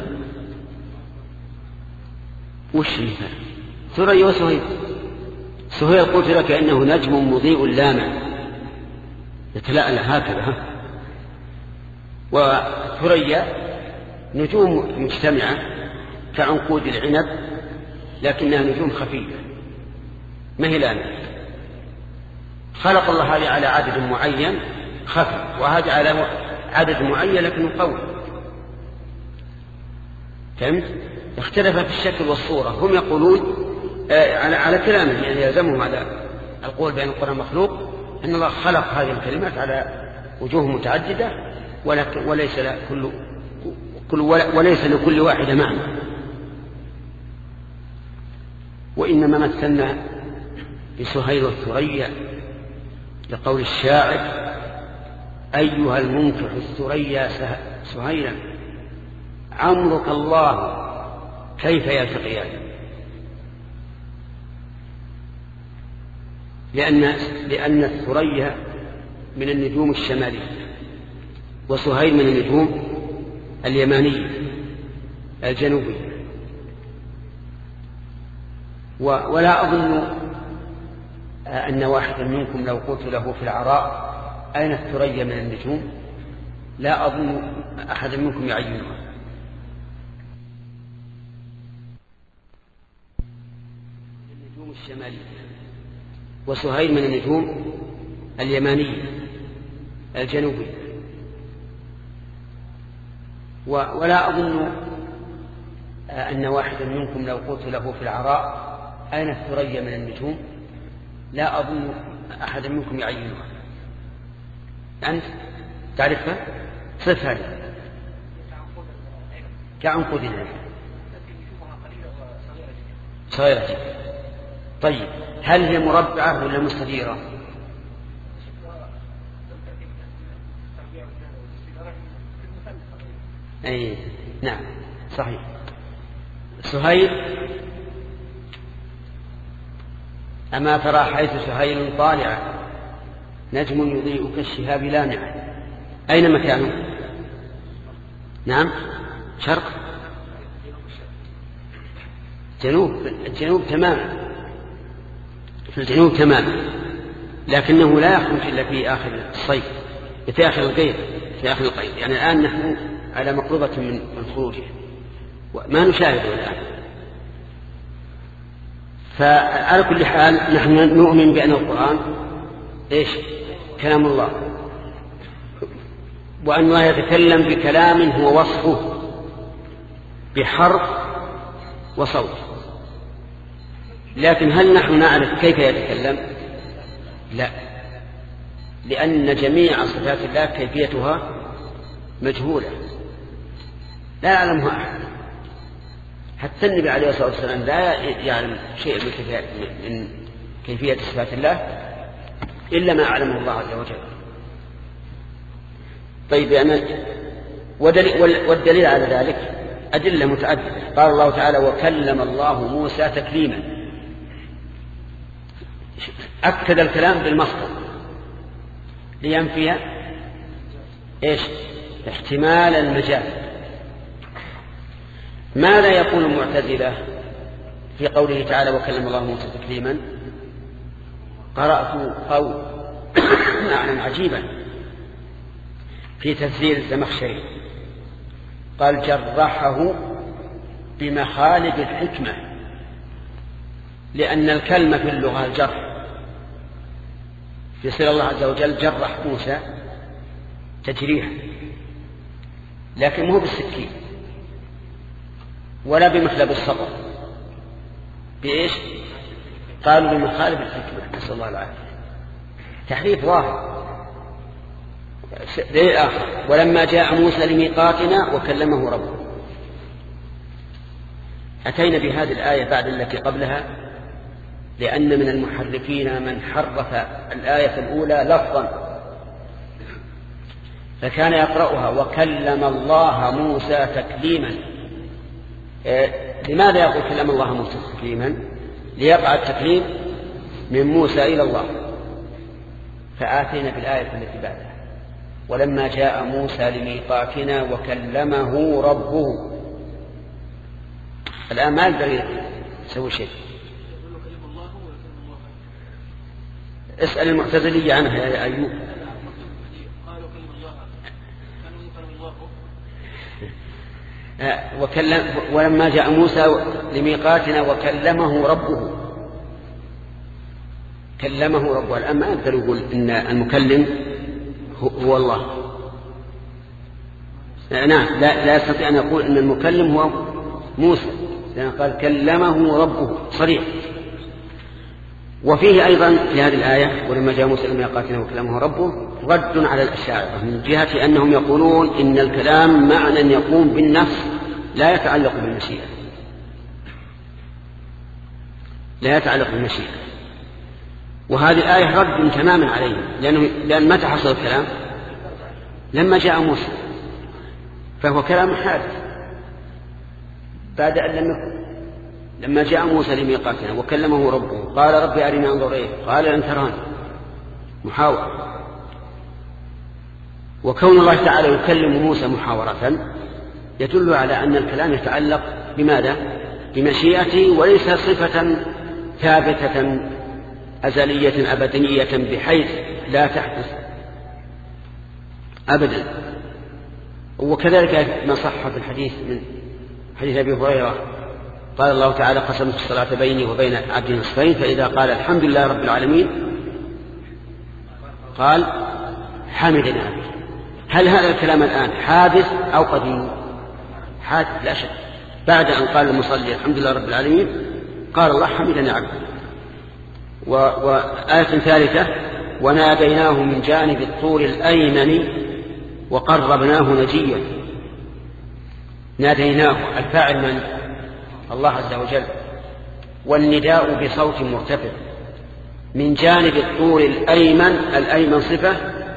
وش مثال ثريا وسهيل؟ سهيل قلت لك إنه نجم مضيء لامع يتلألأ هكذا، وثريا نجوم مجتمعة كعنقود العنب لكنها نجوم خفيفة ما هي لامعة. خلق الله هذه على عدد معين خفي، وهذا على عدد معين لكنه قوي. فهمت؟ اختلف في الشكل والصورة. هم يقولون آه على على كلامه، يعني يلزمهم على القول بأن القرآن مخلوق أن الله خلق هذه الكلمات على وجوه متعددة وليس كل كل وليس لكل واحدة معنى، وإنما مثلنا بسهيل والثريا لقول الشاعر: أيها المنكح الثريا سهيلا عمرك الله كيف يلتقيان. لأن لأن الثريا من النجوم الشمالية وسهيل من النجوم اليمانية الجنوبية. ولا أظن أن واحدا منكم لو قلت له في العراء أين الثريا من النجوم لا أظن أحدا منكم يعينها. النجوم الشمالية وسهيل من النجوم اليمانية الجنوبية. ولا أظن أن واحدا منكم لو قلت له في العراء أين الثريا من النجوم لا أظن أحدا منكم يعينها. أنت تعرفها؟ صفها لي كعنقود العنب صغيرة. طيب هل هي مربعة ولا مستديرة؟ أي نعم صحيح. سهيل أما ترى حيث سهيل طالعة نجم يضيء كالشهاب لامعة. أين مكانه؟ نعم شرق جنوب الجنوب تماما في الجنوب تماما، لكنه لا يخرج إلا في آخر الصيف في آخر القيد في آخر القيد. يعني الآن نحن على مقربة من خروجه وما نشاهده الآن. فعلى كل حال نحن نؤمن بأن القرآن إيش؟ كلام الله، وأنه يتكلم بكلام هو وصفه بحرف وصوت. لكن هل نحن نعرف كيف يتكلم؟ لا، لأن جميع صفات الله كيفيتها مجهولة لا يعلمها أحد. حتى النبي عليه الصلاة والسلام لا يعلم شيء من كيفية صفات الله إلا ما أعلمه الله عز وجل. طيب يعني والدليل على ذلك أدلة متعددة. قال الله تعالى: وكلم الله موسى تكليما. أكد الكلام بالمصدر لينفي إيش؟ احتمال المجال. ماذا يقول المعتزلة في قوله تعالى: وكلم الله موسى تكليما؟ قرأت قول معنى عجيبا في تفسير الزمخشري، قال: جرحه بمخالب الحكمة، لأن الكلمة في اللغة الجرح. يصير الله عز وجل جرح موسى تجريح، لكن مو بالسكين ولا بمخلب الصبر. بإيش؟ قالوا بمخالب الحكمة، نسأل الله العافية. تحريف ظاهر. دليل آخر: ولما جاء موسى لميقاتنا وكلمه ربه. أتينا بهذه الآية بعد التي قبلها لأن من المحرفين من حرف الآية الأولى لفظا، فكان يقرأها وكلم الله موسى تكليما. لماذا يقول كلم الله موسى تكليما؟ ليقع التكليم من موسى إلى الله. فآتينا بالآية التي بعدها ولما جاء موسى لميقاتنا وكلمه ربه. الآن ما يقدر يسوي شيء. اسأل المعتزلية عنها يا أيوب. وكلم ولما جاء موسى لميقاتنا وكلمه ربه. كلمه ربه. الآن ما يقدر يقول إن المكلم هو الله. نعم لا, لا يستطيع أن يقول إن المكلم هو موسى لأن قال كلمه ربه صريح. وفيه أيضا في هذه الآية ولما جاء موسى لميقاتنا وكلمه ربه رد على الأشاعرة من جهة أنهم يقولون إن الكلام معنى يقوم بالنفس لا يتعلق بالمشيئة لا يتعلق بالمشيئة. وهذه الآية رد تماما عليهم لأنه لأن متى حصل الكلام؟ لما جاء موسى، فهو كلام حادث بعد أن لم يكن. لما جاء موسى لميقاتنا وكلمه ربه قال ربي أرني أنظر إليك قال لن تراني محاورة. وكون الله تعالى يكلم موسى محاورة يدل على أن الكلام يتعلق بماذا؟ بمشيئته وليس صفة ثابتة أزلية أبدية بحيث لا تحدث أبدا. وكذلك ما صح في الحديث من حديث أبي هريرة قال الله تعالى قسمت الصلاة بيني وبين عبدي نصفين فإذا قال الحمد لله رب العالمين قال حمدنا عبدي. هل هذا الكلام الآن حادث أو قديم؟ حادث لا شك. بعد أن قال المصلي الحمد لله رب العالمين قال الله حمدنا عبدي. وآية ثالثة وناديناه من جانب الطور الأيمن وقربناه نجيا. ناديناه الفاعل من؟ الله عز وجل. والنداء بصوت مرتفع من جانب الطور الأيمن. الأيمن صفة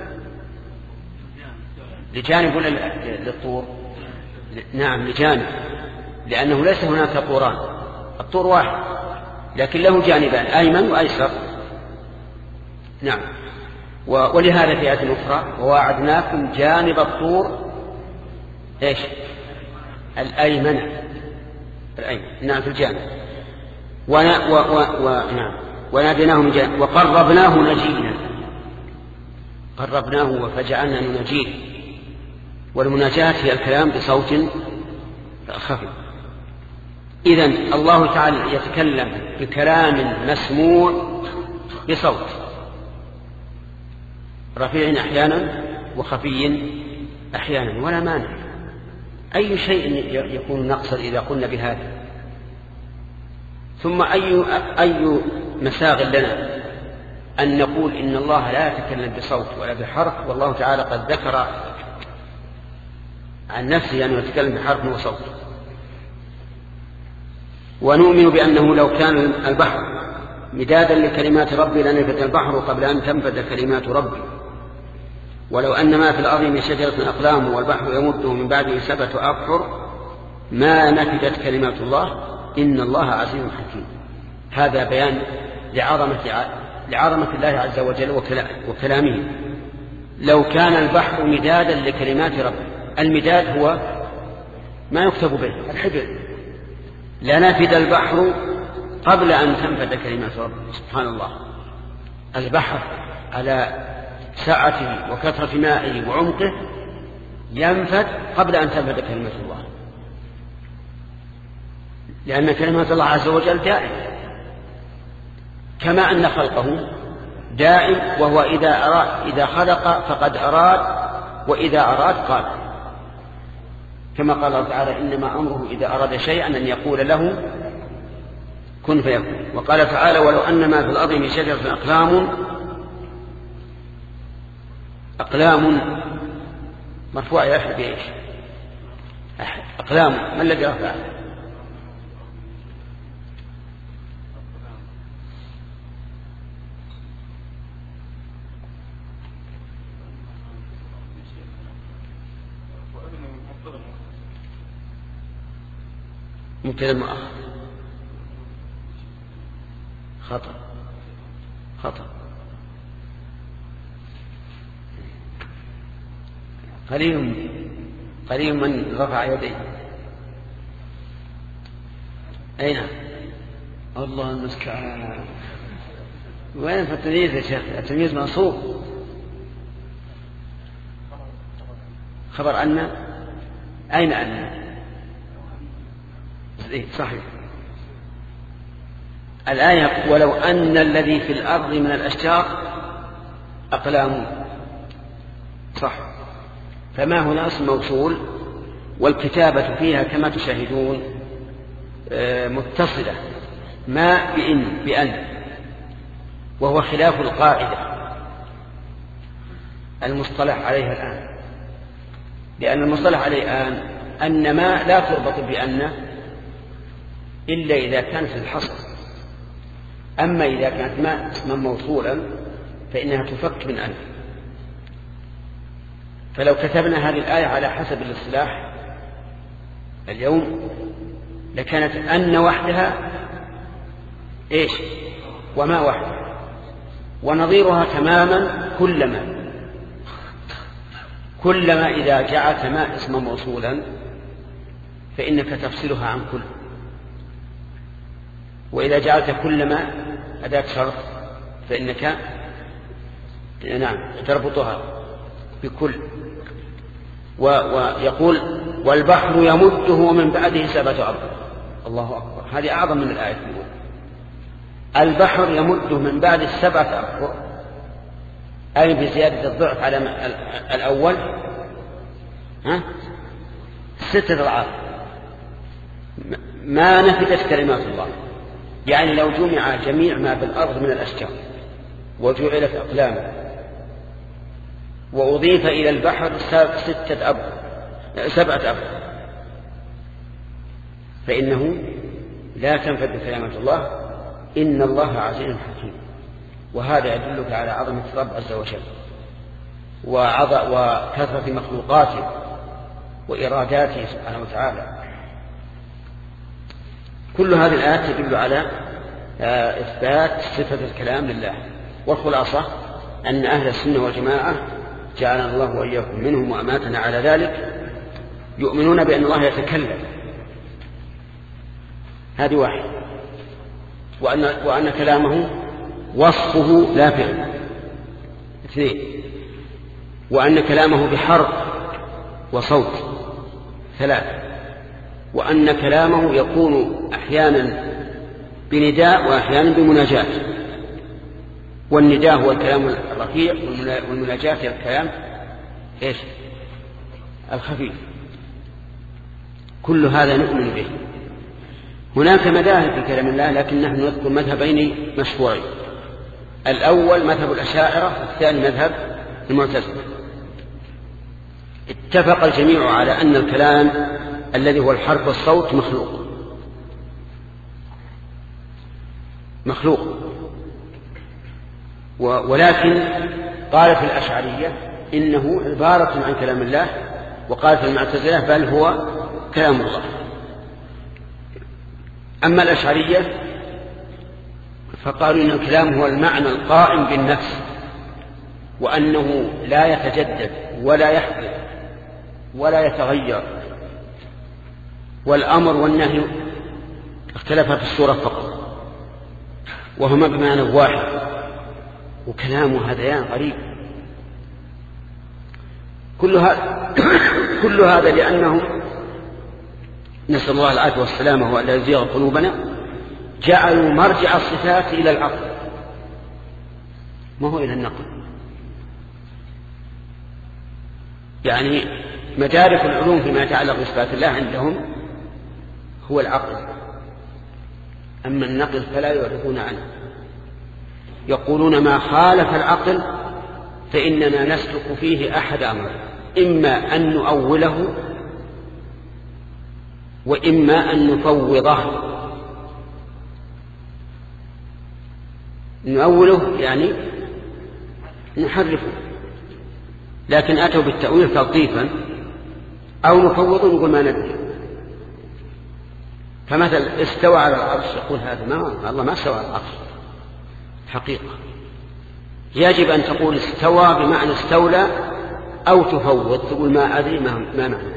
لجانب ولا للطور؟ نعم لجانب لأنه ليس هناك طوران. الطور واحد لكن له جانبان أيمن وأيسر. نعم. ولهذا في آية أخرى وواعدناكم جانب الطور إيش؟ الأيمن. الأيمن نعم في الجانب. ونا و و و نعم وناديناه من جانب وقربناه نجيا. قربناه فجعلنا ننجيه. والمناجاة هي الكلام بصوت خفي. إذن الله تعالى يتكلم بكلام مسموع بصوت رفيع أحيانا وخفي أحيانا ولا مانع. أي شيء يكون نقصا إذا قلنا بهذا؟ ثم أي, أي مساغ لنا أن نقول إن الله لا يتكلم بصوت ولا بحرف والله تعالى قد ذكر عن نفسه أنه يتكلم بحرف وصوت. ونؤمن بأنه لو كان البحر مدادا لكلمات ربي لنفد البحر قبل أن تنفد كلمات ربي ولو أن ما في الأرض من شجرة أقلام والبحر يمده من بعده سبعة أبحر ما نفدت كلمات الله إن الله عزيز حكيم. هذا بيان لعظمة, لعظمة الله عز وجل وكلامه. لو كان البحر مدادا لكلمات ربي، المداد هو ما يكتب به الحبر، لنفد البحر قبل أن تنفد كلمات ربي. سبحان الله. البحر على سعته وكثرة مائه وعمقه ينفد قبل أن تنفد كلمة الله، لأن كلمة الله عز وجل دائم كما أن خلقه دائم. وهو إذا أراد إذا خلق فقد أراد وإذا أراد قال، كما قال الله تعالى إنما أمره إذا أراد شيئا أن يقول له كن فيكون. وقال تعالى ولو أن ما في الأرض من شجرة أقلام أقلام مرفوع يا أحد بإيش؟ أقلام ما الذي رفع؟ مبتدأ مؤخر خطأ خطأ قليل قليل من رفع يديه. أين الله المستعان؟ وين في التمييز يا شيخ؟ التمييز منصوب. خبر أن أين أن صحيح. الآية ولو أن الذي في الأرض من الأشجار أقلام صح. فما هنا اسم موصول والكتابة فيها كما تشاهدون متصلة ما بإن بأن، وهو خلاف القاعدة المصطلح عليها الآن، لأن المصطلح عليه الآن أن ما لا تربط بأن إلا إذا كانت الحصر، أما إذا كانت ما اسما موصولا فإنها تفك من أن. فلو كتبنا هذه الآية على حسب الاصطلاح اليوم لكانت أن وحدها إيش وما وحدها، ونظيرها تماما كلما كلما إذا جعلت ما اسما موصولا فإنك تفصلها عن كل، وإذا جعلت كلما أداة شرط فإنك نعم تربطها بكل. ويقول والبحر يمده من بعده سبعة أبحر. الله أكبر، هذه أعظم من الآية الأولى. البحر يمده من بعد السبعة أبحر أي بزيادة الضعف على الأول ها ستة أضعاف. ما نفدت كلمات الله، يعني لو جمع جميع ما بالأرض من الأشجار وجعلت أقلاما وأضيف إلى البحر ستة أبحر سبعة أبحر فإنه لا تنفد كلمات الله. إن الله عزيز حكيم. وهذا يدلك على عظمة الرب عز وجل وكثرة مخلوقاته وإراداته سبحانه وتعالى. كل هذه الآيات تدل على إثبات صفة الكلام لله. والخلاصة أن أهل السنة والجماعة جعلنا الله وإياكم منهم وأماتنا على ذلك يؤمنون بأن الله يتكلم، هذه واحد، وأن, وأن كلامه وصفه لا فعل، اثنين، وأن كلامه بحرف وصوت، ثلاثة، وأن كلامه يكون أحيانا بنداء وأحيانا بمناجاة، والنداء هو الكلام الرفيع والمناجاة هي الكلام إيش الخفيف. كل هذا نؤمن به. هناك مذاهب في كلام الله لكن نحن نذكر مذهبين مشهورين، الأول مذهب الأشاعرة والثاني مذهب المعتزلة. اتفق الجميع على أن الكلام الذي هو الحرف والصوت مخلوق مخلوق ولكن قالت الأشعرية إنه عبارة عن كلام الله، وقالت المعتزلة بل هو كلام الله. أما الأشعرية فقالوا إن الكلام هو المعنى القائم بالنفس، وأنه لا يتجدد ولا يحدث ولا يتغير، والأمر والنهي اختلفا في الصورة فقط وهما بمعنى واحد، وكلامه هذيان غريب. كل هذا كل هذا لأنهم نسأل الله العافية والسلامة وأن لا يزيغ قلوبنا جعلوا مرجع الصفات إلى العقل ما هو إلى النقل. يعني مدارك العلوم فيما يتعلق بصفات الله عندهم هو العقل، أما النقل فلا يعرفون عنه. يقولون ما خالف العقل فإننا نسلك فيه أحد أمر، إما أن نؤوله وإما أن نفوضه. نؤوله يعني نحرفه، لكن أتوا بالتأويل تلطيفا، أو نفوضه نقول ما ندري. فمثلا استوى على العرش يقول هذا ما الله ما استوى على العرش حقيقة. يجب أن تقول استوى بمعنى استولى أو تفوض تقول ما أدري ما, ما معنى.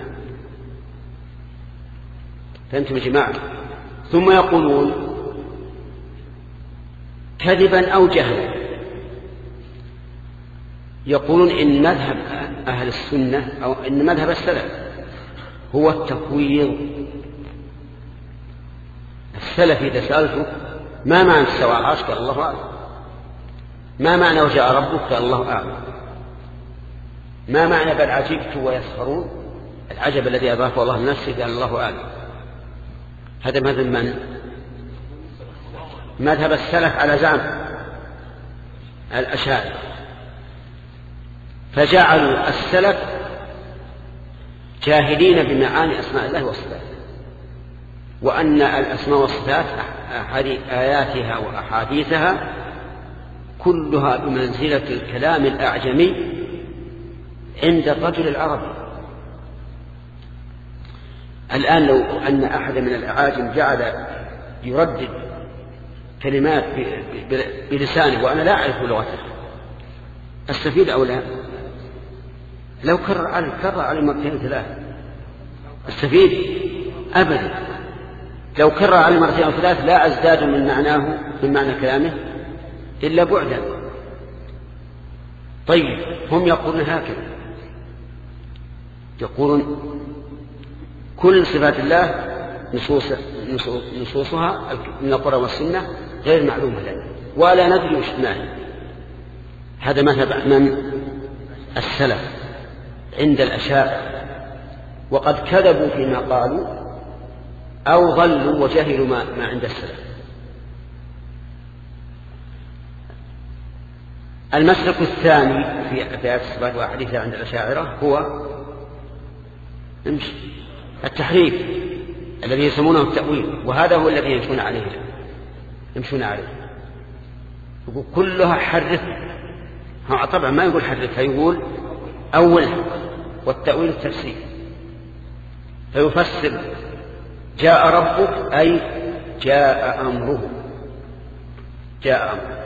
فأنتم جماعة. ثم يقولون كذبا أو جهلا يقولون إن مذهب أهل السنة أو إن مذهب السلف هو التفويض. السلف إذا سألته ما معنى استوى على العرش قال الله أعلم. ما معنى وجاء ربك قال الله أعلم. ما معنى بل عجبت ويسخرون العجب الذي أضافه الله لنفسه قال الله أعلم. هذا مذهب من؟ مذهب السلف على زعم الأشاعرة. فجعلوا السلف جاهلين بمعاني أسماء الله وصفاته، وأن الأسماء والصفات آياتها وأحاديثها كلها بمنزلة الكلام الأعجمي عند الرجل العربي. الآن لو أن أحد من الأعاجم جعل يردد كلمات بلسانه وأنا لا أعرف لغته أستفيد أو لا؟ لو كرر علي كرر علي مرتين ثلاث أستفيد أبدا. لو كرر علي مرتين أو ثلاث لا أزداد من معناه من معنى كلامه إلا بعدا. طيب هم يقولون هكذا، يقولون كل صفات الله نصوص نصوصها من القرآن والسنة غير معلومة لنا ولا ندري وش معنى. هذا مذهب من السلف عند الأشاعرة، وقد كذبوا فيما قالوا أو ضلوا وجهلوا ما, ما عند السلف. المسلك الثاني في آيات الصفات وأحاديثها عند الأشاعرة هو التحريف الذي يسمونه التأويل، وهذا هو الذي يمشون عليه يمشون عليه يقول كلها حرف. طبعا ما يقول حرفها يقول أولها، والتأويل التفسير. فيفسر جاء ربك أي جاء أمره جاء أمره.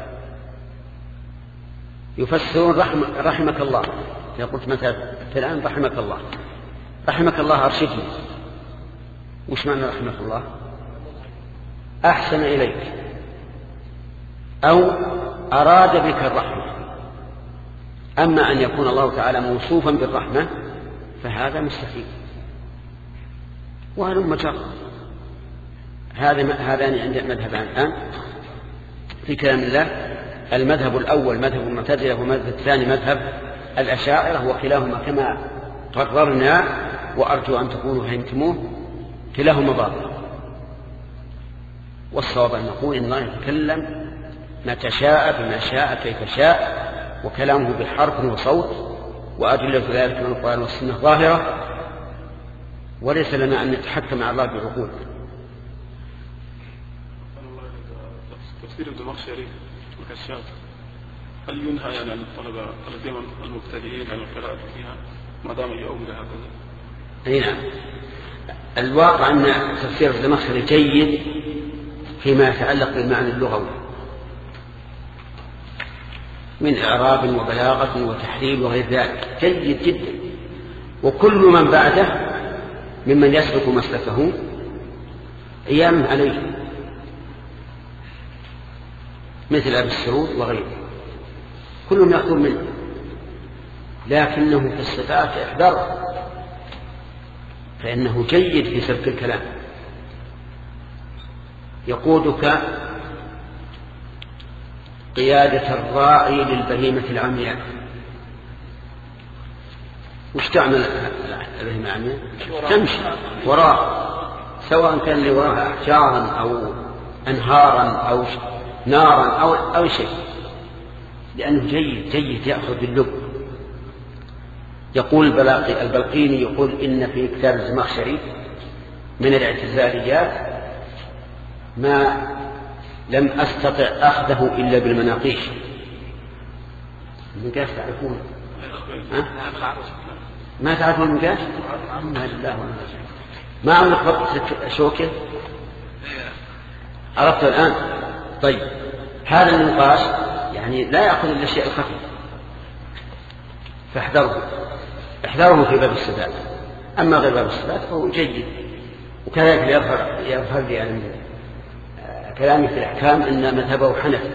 يفسرون رحم رحمك الله. إذا قلت مثلا الآن رحمك الله رحمك الله أرشدني، وش معنى رحمك الله؟ أحسن إليك أو أراد بك الرحمة. أما أن يكون الله تعالى موصوفا بالرحمة فهذا مستحيل. وهلم جرى. هذا هذان عند مذهبان الآن في كلام الله. المذهب الأول مذهب المعتزلة والمذهب الثاني مذهب الأشاعرة، وكلاهما كما قررنا وأرجو أن تكونوا فهمتموه كلاهما باطل. والصواب أن نقول إن الله يتكلم متى شاء بما شاء كيف شاء، وكلامه بالحرف وصوت، وأدلة ذلك من القرآن والسنة ظاهرة، وليس لنا أن نتحكم على الله بالعقول. تفسير الزمخشري والكشاف هل ينهى يعني عن الطلبة الذين المبتدئين عن القراءة فيها ما دام يؤول هكذا؟ أي نعم. الواقع أن تفسير الزمخشري جيد فيما يتعلق بالمعنى اللغوي من إعراب وبلاغة وتحليل وغير ذلك، جيد جدا. وكل من بعده ممن يسلك مسلكه أيام عليه مثل أبي السعود وغيره كلهم يأخذون منه، لكنه في الصفات احذر فإنه جيد في سلك الكلام. يقودك قيادة الراعي للبهيمة العمياء. وش تعمل البهيمة العمياء؟ تمشي وراء، سواء كان اللي وراها أحجارا أو أنهارا أو نارا أو, أو شيء، لأنه جيد جيد يأخذ باللب. يقول البلقيني يقول إن في كتاب الزمخشري من الاعتزاليات ما لم أستطع أخذه إلا بالمناقيش. المنقاش تعرفون؟ ما تعرفون المنقاش؟ ما عمرك خبط شوكة عرفت الآن؟ طيب هذا النقاش يعني لا يأخذ إلا الشيء الخفي، فاحذره احذره في باب الصفات. أما غير باب الصفات فهو جيد. وكذلك يظهر يظهر لي يعني كلامي في الأحكام أن مذهبه حنفي،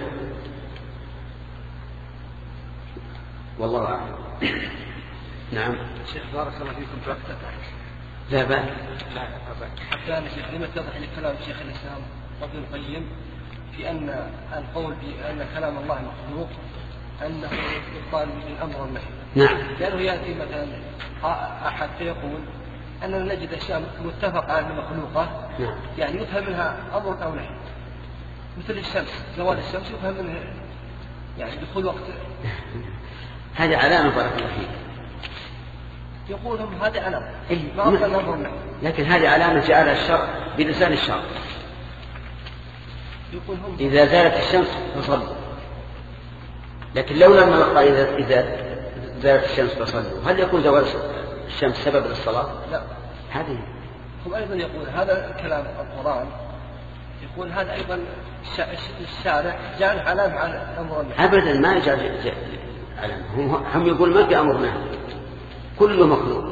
والله أعلم. نعم. شيخ بارك الله فيكم في وقتك. لا بأس. لا حتى أنا شيخ لما اتضح لي كلام شيخ الإسلام ابن القيم في أن القول بأن كلام الله مخلوق أنه يقال بالأمر والنهي. نعم. لأنه يأتي مثلا أحد فيقول أننا نجد أشياء متفق على مخلوقة. نعم. يعني يفهم منها أمر أو نهي، مثل الشمس، زوال الشمس يفهم منه يعني دخول وقت. هذه علامة بارك الله فيك. يقول هم هذه علامة ما أفضل الأمر والنهي، لكن هذه علامة جعلها الشرع بلسان الشرع. يقول هم إذا زالت الشمس فصلوا، لكن لو لم نقل إذا إذا زالت الشمس فصلوا، هل يكون زوال الشمس سبب للصلاة؟ لا. هذه هم أيضا يقول هذا كلام القرآن، يقول هذا أيضا الشارع جعل علامة على الأمر والنهي. أبدا ما جعل علامة. هم هم يقول ما في أمر نهي، كله مخلوق.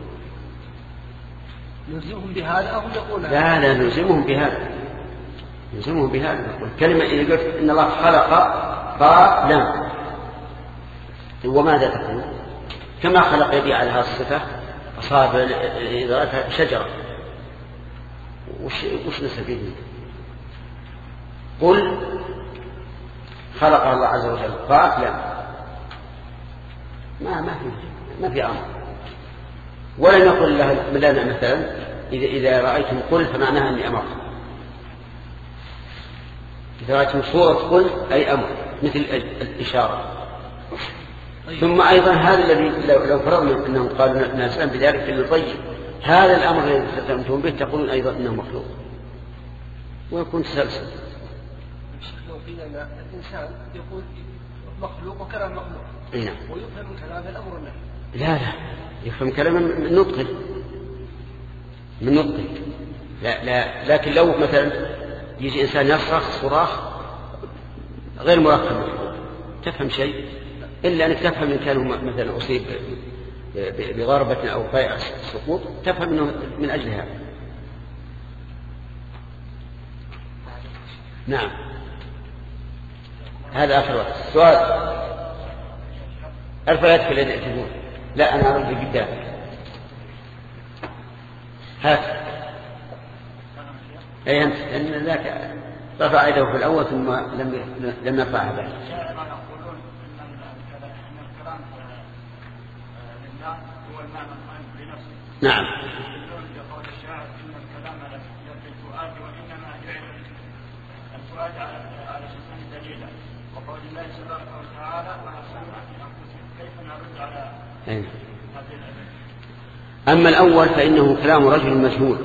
نلزمهم بهذا أو يقول لا لا نلزمهم بهذا، نلزمهم بهذا. نقول كلمة إذا قلت إن الله خلق قال لا، وماذا تقول؟ كما خلق يدي على هذه الصفة أصاب إذا شجرة، وش وش نستفيد منه؟ قل خلق الله عز وجل قال لا، ما ما في ما في أمر. ولم يقل لنا مثلا إذا إذا رأيتم قل فمعناها أني أمركم. إذا رأيتم صورة قل أي أمر مثل الإشارة. ثم أيضا هذا الذي لو, لو فرضنا أنهم قالوا نسلم بذلك في طيب، هذا الأمر الذي تسلمتم به تقولون أيضا أنه مخلوق ويكون تسلسل. لو قيل أن الإنسان يقول مخلوق وكلام مخلوق نعم. ويفهم من كلام الأمر والنهي. لا لا يفهم كلامه من نطقه من نطقه لا لا. لكن لو مثلا يجي إنسان يصرخ صراخ غير مركب تفهم شيء، إلا أنك تفهم إن كان مثلا أصيب بضربة أو فيء سقوط تفهم إنه من أجل هذا. نعم. هذا آخر وقت. سؤال أرفع يدك الذي يأتون. لا أنا أرد قدامك. هات. أي أنت لأن ذاك رفع يده في الأول ثم لم لم يرفعها بعد. نعم. أما الأول فإنه كلام رجل مجهول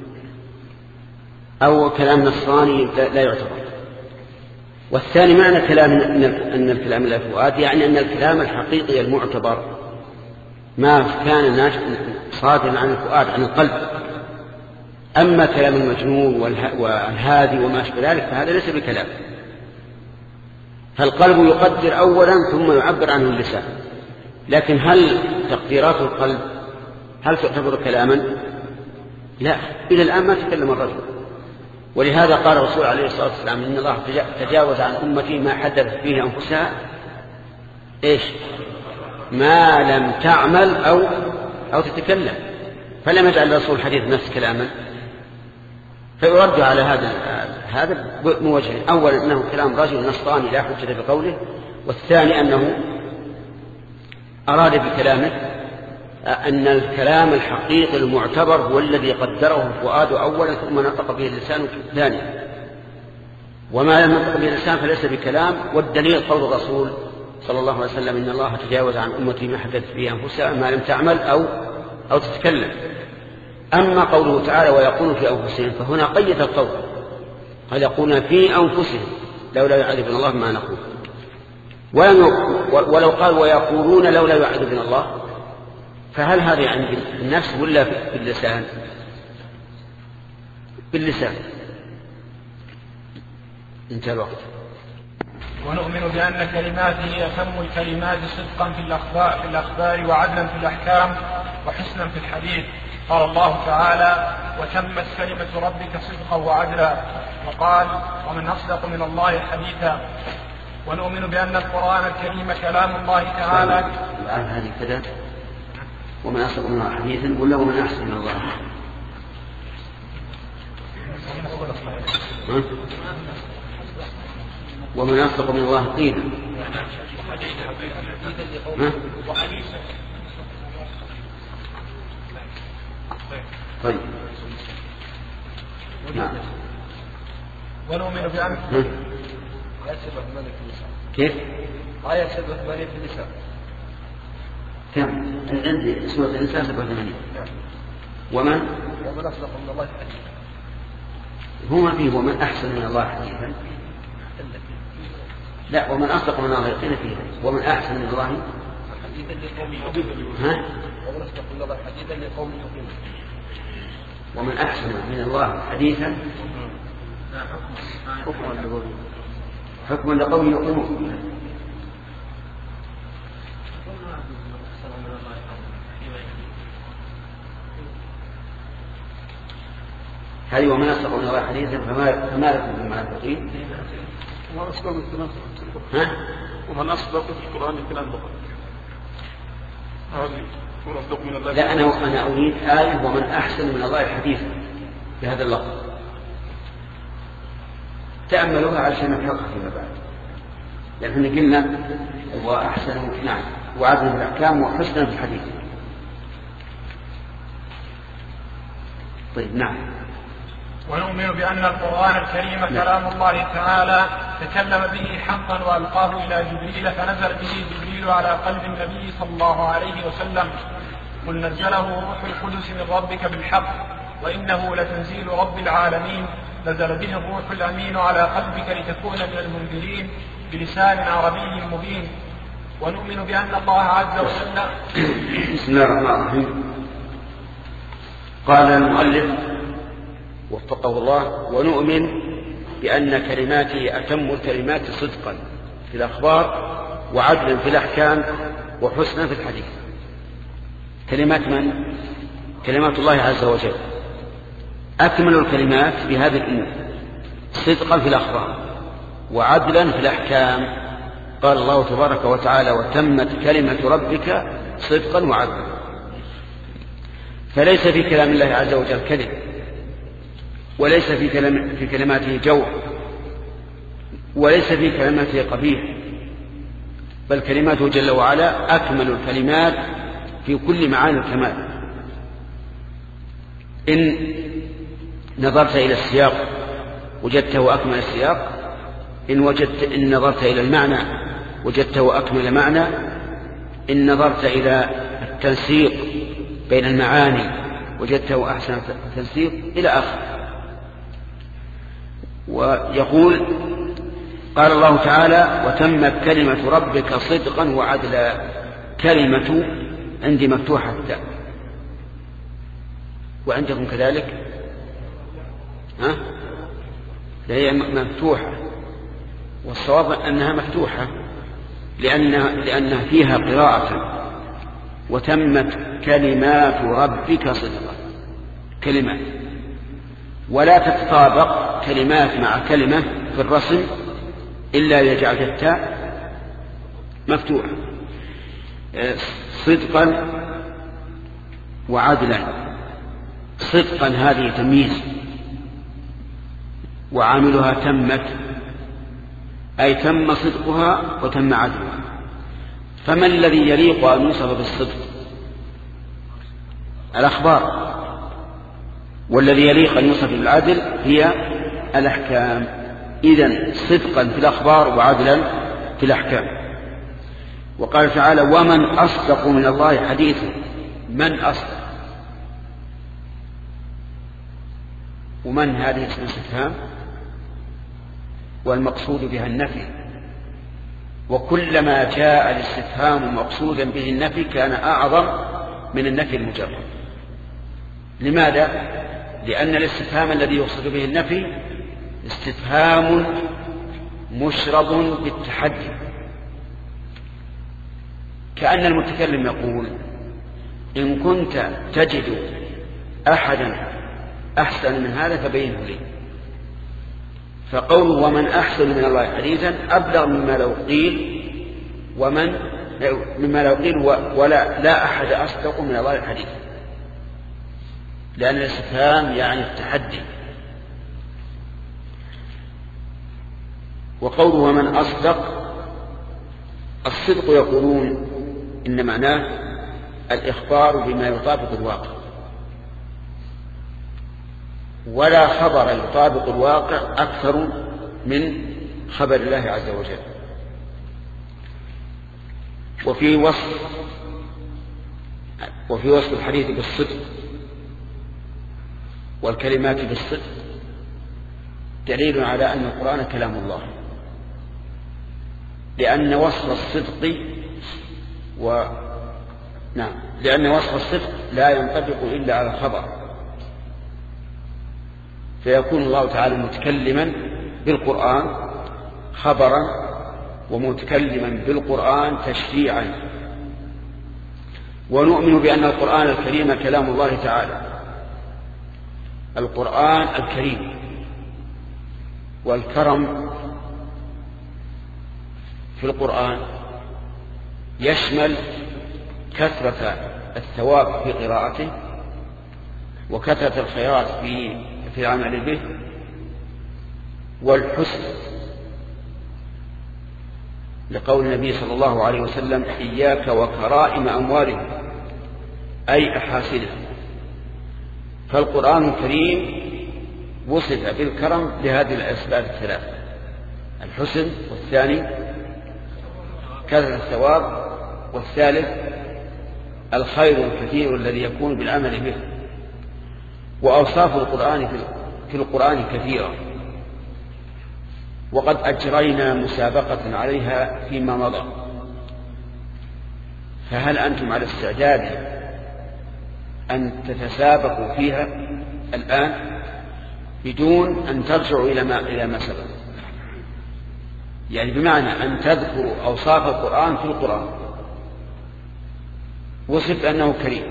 أو كلام نصراني لا يعتبر. والثاني معنى كلام أن الكلام لا فؤاد يعني أن الكلام الحقيقي المعتبر ما كان صادرا عن الفؤاد عن القلب. أما كلام المجنون والهادي وما أشبه ذلك فهذا ليس بكلام. فالقلب يقدر أولا ثم يعبر عنه اللسان. لكن هل تقديرات القلب هل تعتبر كلاما؟ لا، إلى الآن ما تكلم الرجل. ولهذا قال الرسول عليه الصلاة والسلام إن الله تجاوز عن أمتي ما حدثت فيه أنفسها إيش؟ ما لم تعمل أو أو تتكلم. فلم يجعل الرسول حديث نفس كلاما. فيرد على هذا هذا بوجهين: أولا أنه كلام رجل نصراني لا حجة بقوله، والثاني أنه أراد بكلامه أن الكلام الحقيقي المعتبر هو الذي قدره الفؤاد أولا ثم نطق به اللسان ثانيا، وما لم ينطق به اللسان فليس بكلام. والدليل قول الرسول صلى الله عليه وسلم إن الله تجاوز عن أمتي ما حدثت فيه أنفسها ما لم تعمل أو أو تتكلم. أما قوله تعالى ويقولون في أنفسهم فهنا قيد القول، قال يقولون في أنفسهم لولا يعذبنا الله ما نقول. ولو قال ويقولون لولا يعذبنا الله فهل هذا عند النفس ولا باللسان؟ باللسان. انتهى الوقت. ونؤمن بأن كلماته أتم الكلمات صدقا في الأخبار, في الأخبار وعدلا في الأحكام وحسنا في الحديث. قال الله تعالى: وتمت كلمة ربك صدقا وعدلا. وقال: ومن أصدق من الله حديثا. ونؤمن بأن القرآن الكريم كلام الله تعالى. الآن هذه كذا: ومن أصدق من الله حديثا ولا ومن أحسن من الله؟ ومن أصدق من الله قيلا. طيب. نعم. ونؤمن بأن كيف؟ آية سبعة وثمانين في النساء. كم؟ عندي سورة النساء سبعة وثمانين. ومن؟ ومن أصدق من الله حديثا. هو ما فيه ومن أحسن من الله حديثا. لا، ومن أصدق من الله قيل فيه ومن أحسن من الله حديثا لقوم يؤمنون. ها؟ ومن أصدق من الله حديثا لقوم يؤمنون. ومن أحسن من الله حديثا حكما لقوم يؤمنون. هذه ومن أصدق من الله حديثا فما فما لكم في المنافقين. ومن أصدق في الكلام ها؟ ومن أصدق في القرآن الكلام بقى. هذه ومن أصدق من الله. لا، أنا أنا أريد آية ومن أحسن من الله حديثا بهذا اللفظ. تأملوها علشان نحقق فيما بعد. لأننا قلنا وأحسن نعم وعدل في الأحكام وحسنا في الحديث. طيب نعم. ونؤمن بأن القرآن الكريم كلام الله تعالى تكلم به حقا وألقاه إلى جبريل فنزل به جبريل على قلب النبي صلى الله عليه وسلم. قل نزله روح القدس من ربك بالحق وإنه لتنزيل رب العالمين نزل به الروح الأمين على قلبك لتكون من المنذرين بلسان عربي مبين. ونؤمن بأن الله عز وجل. بسم الله الرحمن الرحيم. قال المؤلف وفقه الله: ونؤمن بأن كلماته أتم الكلمات صدقا في الأخبار وعدلا في الأحكام وحسنا في الحديث. كلمات من؟ كلمات الله عز وجل. أكمل الكلمات بهذه الأمور: صدقا في الأخبار وعدلا في الأحكام. قال الله تبارك وتعالى: وتمت كلمة ربك صدقا وعدلا. فليس في كلام الله عز وجل كذب، وليس في, كلام في كلماته جور، وليس في كلماته قبيح، بل كلماته جل وعلا أكمل الكلمات في كل معاني الكمال. إن نظرت إلى السياق وجدته أكمل السياق، إن, وجدت إن نظرت إلى المعنى وجدته أكمل معنى، إن نظرت إلى التنسيق بين المعاني وجدته أحسن تنسيق إلى آخر. ويقول: قال الله تعالى: وتمت كلمة ربك صدقا وعدلا. كلمة عندي مفتوحة التاء، وعندكم كذلك؟ ها؟ هي مفتوحة، والصواب أنها مفتوحة لأنها, لأنها فيها قراءة. وتمت كلمات ربك صدقا. كلمات، ولا تتطابق كلمات مع كلمة في الرسم إلا إذا جعلت التاء مفتوحة. صدقا وعدلا. صدقا هذه تمييز، وعاملها تمت، أي تم صدقها وتم عدلها. فما الذي يليق أن يوصف بالصدق؟ الأخبار. والذي يليق أن يوصف بالعدل هي الأحكام. إذن صدقا في الأخبار وعدلا في الأحكام. وقال تعالى: ومن أصدق من الله حديثا. من أصدق؟ ومن هذه اسم استفهام، والمقصود بها النفي، وكلما جاء الاستفهام مقصودا به النفي كان أعظم من النفي المجرد. لماذا؟ لأن الاستفهام الذي يقصد به النفي استفهام مشرب بالتحدي، كأن المتكلم يقول إن كنت تجد أحدا أحسن من هذا فبينه لي. فقوله ومن أحسن من الله حديثا أبلغ مما لو قيل ومن مما لو قيل ولا لا أحد أصدق من الله حديثا، لأن الاستفهام يعني التحدي. وقوله ومن أصدق، الصدق يقولون إن معناه الإخبار بما يطابق الواقع، ولا خبر يطابق الواقع أكثر من خبر الله عز وجل. وفي وصف وفي وصف الحديث بالصدق والكلمات بالصدق دليل على أن القرآن كلام الله، لأن وصف الصدق و نعم لأن وصف الصدق لا ينطبق إلا على الخبر، فيكون الله تعالى متكلما بالقرآن خبرا ومتكلما بالقرآن تشريعا. ونؤمن بأن القرآن الكريم كلام الله تعالى. القرآن الكريم والكرم في القرآن يشمل كثرة الثواب في قراءته وكثرة الخيرات في في العمل به والحسن، لقول النبي صلى الله عليه وسلم إياك وكرائم أموالهم أي أحاسنها. فالقرآن الكريم وصف بالكرم لهذه الأسباب الثلاث: الحسن، والثاني كثرة الثواب، والثالث الخير الكثير الذي يكون بالعمل به. وأوصاف القرآن في القرآن كثيرة، وقد أجرينا مسابقة عليها فيما مضى، فهل أنتم على استعداد أن تتسابقوا فيها الآن بدون أن ترجعوا إلى ما إلى ما سبق؟ يعني بمعنى أن تذكروا أوصاف القرآن في القرآن. وصف أنه كريم،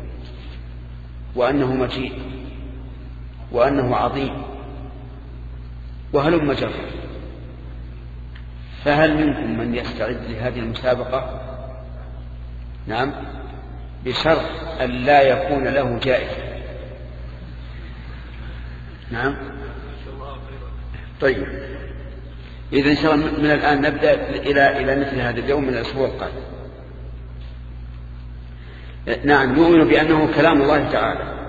وأنه مجيد، وأنه عظيم، وهلم جرا. فهل منكم من يستعد لهذه المسابقة؟ نعم، بشرط أن لا يكون له جائزة. نعم، طيب، إذا إن شاء الله من الآن نبدأ إلى إلى مثل هذا اليوم من الأسبوع القادم. نعم، نؤمن بأنه كلام الله تعالى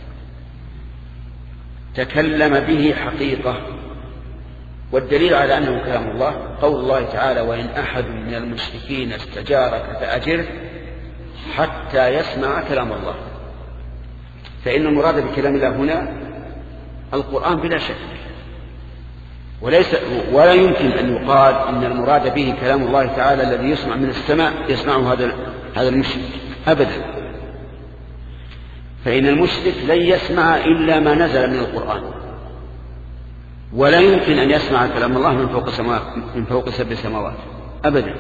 تكلم به حقيقة، والدليل على أنه كلام الله قول الله تعالى: وإن أحد من المشركين استجارك فأجره حتى يسمع كلام الله. فإن المراد بكلام الله هنا القرآن بلا شك، وليس ولا يمكن أن يقال إن المراد به كلام الله تعالى الذي يسمع من السماء يسمعه هذا هذا المشرك أبدا. فإن المشرك لن يسمع إلا ما نزل من القرآن، ولا يمكن أن يسمع كلام الله من فوق سماوات من فوق سبع سماوات أبدا.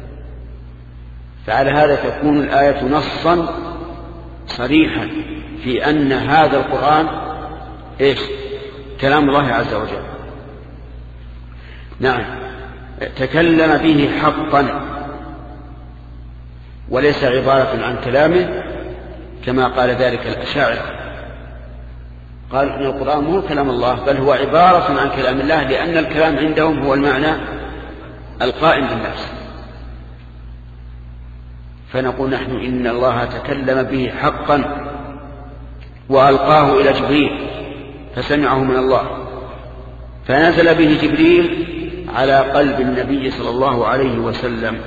فعلى هذا تكون الآية نصا صريحا في أن هذا القرآن إيش؟ كلام الله عز وجل. نعم، تكلم به حقا وليس عبارة عن كلامه كما قال ذلك الأشاعرة. قال إن القرآن مو كلام الله بل هو عبارة عن كلام الله، لأن الكلام عندهم هو المعنى القائم بالنفس. فنقول نحن إن الله تكلم به حقا وألقاه إلى جبريل فسمعه من الله، فنزل به جبريل على قلب النبي صلى الله عليه وسلم.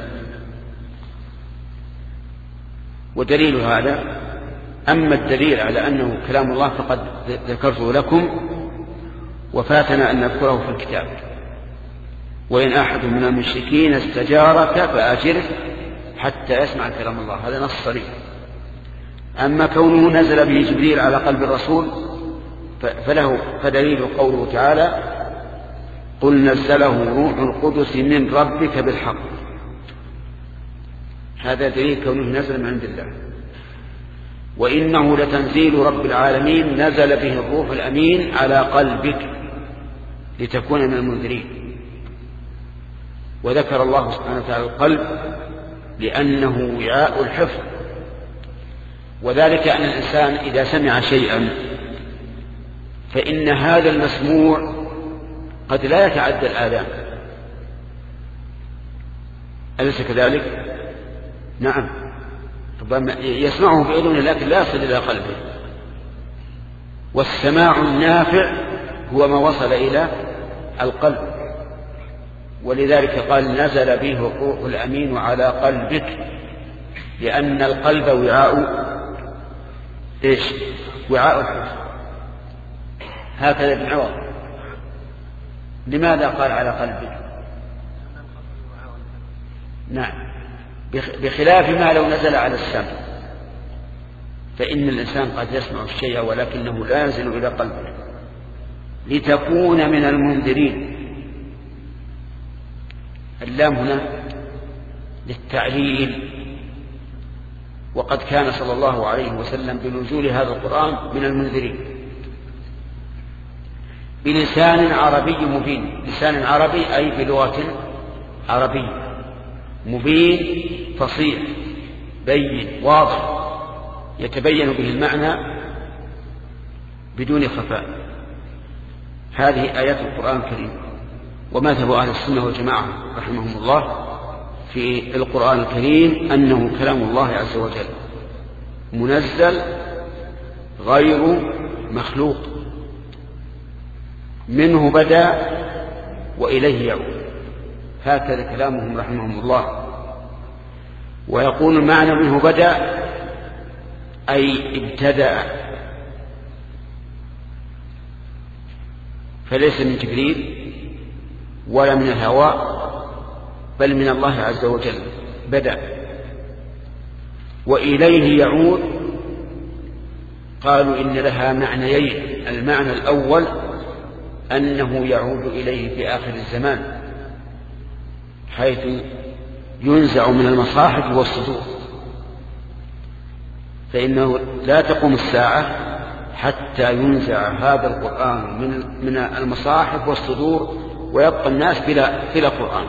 ودليل هذا، أما الدليل على أنه كلام الله فقد ذكرته لكم وفاتنا أن نذكره في الكتاب: وإن أحد من المشركين استجارك فأجره حتى يسمع كلام الله. هذا نص صريح. أما كونه نزل به جبريل على قلب الرسول فله فدليل قوله تعالى: قل نزله روح القدس من ربك بالحق. هذا دليل كونه نزل من عند الله. وإنه لتنزيل رب العالمين نزل به الروح الأمين على قلبك لتكون من المنذرين. وذكر الله سبحانه وتعالى القلب لأنه وعاء الحفظ، وذلك أن الإنسان إذا سمع شيئا فإن هذا المسموع قد لا يتعدى الآذان، أليس كذلك؟ نعم، ربما يسمعه بأذنه لكن لا يصل إلى قلبه. والسماع النافع هو ما وصل إلى القلب، ولذلك قال نزل به الروح الأمين على قلبك، لأن القلب وعاء إيش؟ وعاء الحفظ. هكذا ابن عوض. لماذا قال على قلبك؟ نعم، بخلاف ما لو نزل على السمع، فإن الإنسان قد يسمع الشيء ولكنه لا ينزل إلى قلبه. لتكون من المنذرين. اللام هنا للتعليل، وقد كان صلى الله عليه وسلم بنزول هذا القرآن من المنذرين بلسان عربي مبين. لسان عربي أي بلغة عربية مبين فصيح بين واضح يتبين به المعنى بدون خفاء. هذه آيات القرآن الكريم. ومذهب أهل السنة والجماعة رحمهم الله في القرآن الكريم أنه كلام الله عز وجل منزل غير مخلوق، منه بدأ وإليه يعود. هكذا كلامهم رحمهم الله. ويقول المعنى منه بدأ أي ابتدأ، فليس من جبريل ولا من الهواء بل من الله عز وجل بدأ. وإليه يعود قالوا إن لها معنيين. المعنى الأول أنه يعود إليه في آخر الزمان، حيث ينزع من المصاحف والصدور، فإنه لا تقوم الساعة حتى ينزع هذا القرآن من من المصاحف والصدور ويبقى الناس بلا بلا قرآن.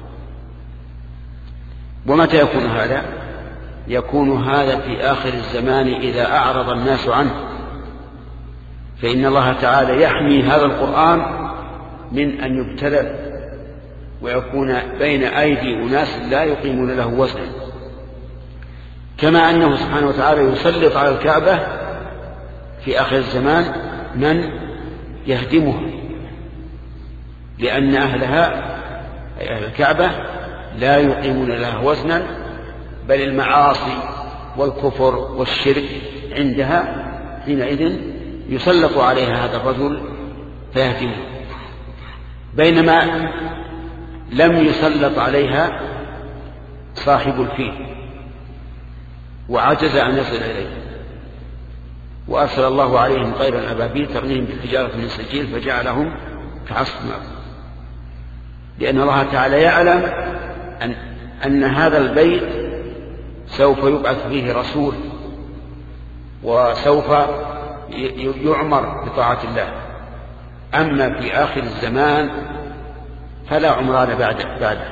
ومتى يكون هذا؟ يكون هذا في آخر الزمان إذا أعرض الناس عنه، فإن الله تعالى يحمي هذا القرآن من أن يبتلى ويكون بين أيدي أناس لا يقيمون له وزنا. كما أنه سبحانه وتعالى يسلط على الكعبة في آخر الزمان من يهدمها، لأن أهلها أي أهل الكعبة لا يقيمون لها وزنا، بل المعاصي والكفر والشرك عندها حينئذ يسلط عليها هذا الرجل فيهدمه، بينما لم يسلط عليها صاحب الفيل وعجز أن يصل إليه، وأرسل الله عليهم طيرا الأبابيل ترميهم بالحجارة من سجيل فجعلهم كعصف مأكول. لأن الله تعالى يعلم أن, أن هذا البيت سوف يبعث فيه رسول وسوف يعمر بطاعة الله. أما في آخر الزمان فلا عمران بعده, بعده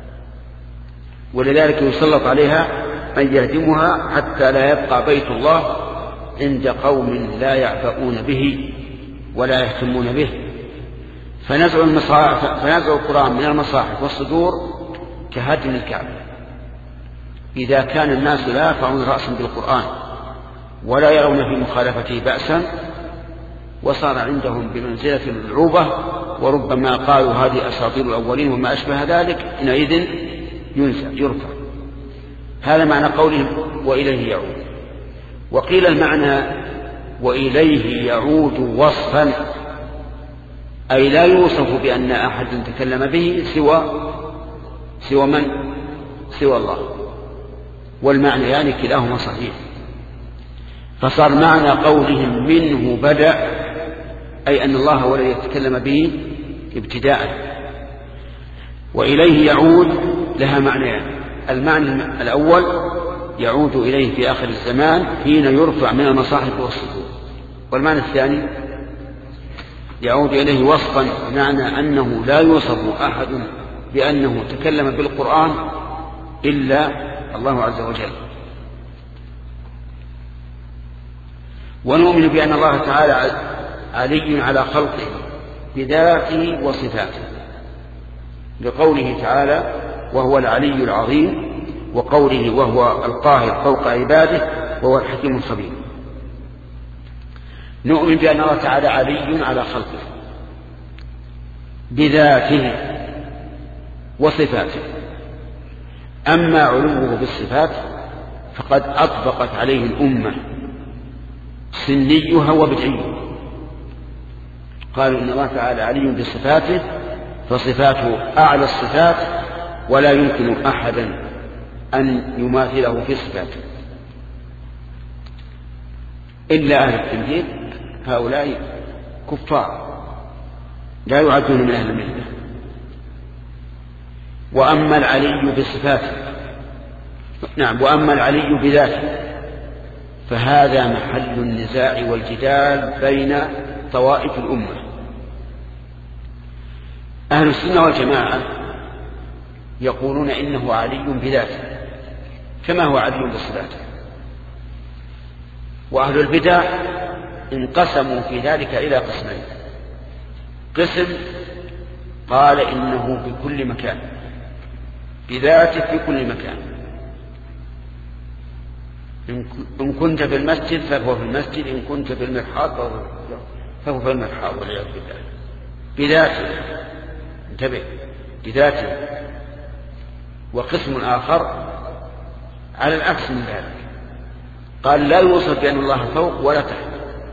ولذلك يسلط عليها من يهدمها حتى لا يبقى بيت الله عند قوم لا يعبؤون به ولا يهتمون به. فنزع فنزع القرآن من المصاحف والصدور كهدم الكعبة. إذا كان الناس لا يرفعون رأسا بالقرآن ولا يرون في مخالفته بأسا وصار عندهم بمنزلة العوبة، وربما قالوا هذه أساطير الأولين وما أشبه ذلك، حينئذ ينزع يرفع. هذا معنى قولهم وإليه يعود. وقيل المعنى وإليه يعود وصفا، أي لا يوصف بأن أحد تكلم به سوى سوى من؟ سوى الله. والمعنى يعني كلاهما صحيح. فصار معنى قولهم منه بدأ أي أن الله هو الذي يتكلم به ابتداء، وإليه يعود لها معنيان. المعنى الأول يعود إليه في آخر الزمان حين يرفع من المصاحف والصدور، والمعنى الثاني يعود إليه وصفا، بمعنى أنه لا يوصف أحد بأنه تكلم بالقرآن إلا الله عز وجل. ونؤمن بأن الله تعالى علي على خلقه بذاته وصفاته، لقوله تعالى وهو العلي العظيم، وقوله وهو القاهر فوق عباده وهو الحكيم الخبير. نؤمن بأن الله تعالى علي على خلقه بذاته وصفاته. أما علوه بالصفات فقد أطبقت عليه الأمة سنيها وبدعيها، قالوا إن الله تعالى علي بصفاته فصفاته أعلى الصفات ولا يمكن أحدا أن يماثله في صفاته إلا أهل التمثيل، هؤلاء كفار لا يعدون من أهل الملة. وأما العلي بصفاته نعم وأما العلي بذاته فهذا محل النزاع والجدال بين طوائف الأمة. أهل السنة والجماعة يقولون إنه علي بذاته كما هو علي بصفاته، وأهل البدع انقسموا في ذلك إلى قسمين. قسم قال إنه بكل مكان بذاته في كل مكان، إن كنت في المسجد فهو في المسجد، إن كنت في المرحاض فهو في المرحاض والعياذ بالله بذاته، انتبه بذاته. وقسم آخر على العكس من ذلك، قال لا يوصف بأن الله فوق ولا تحت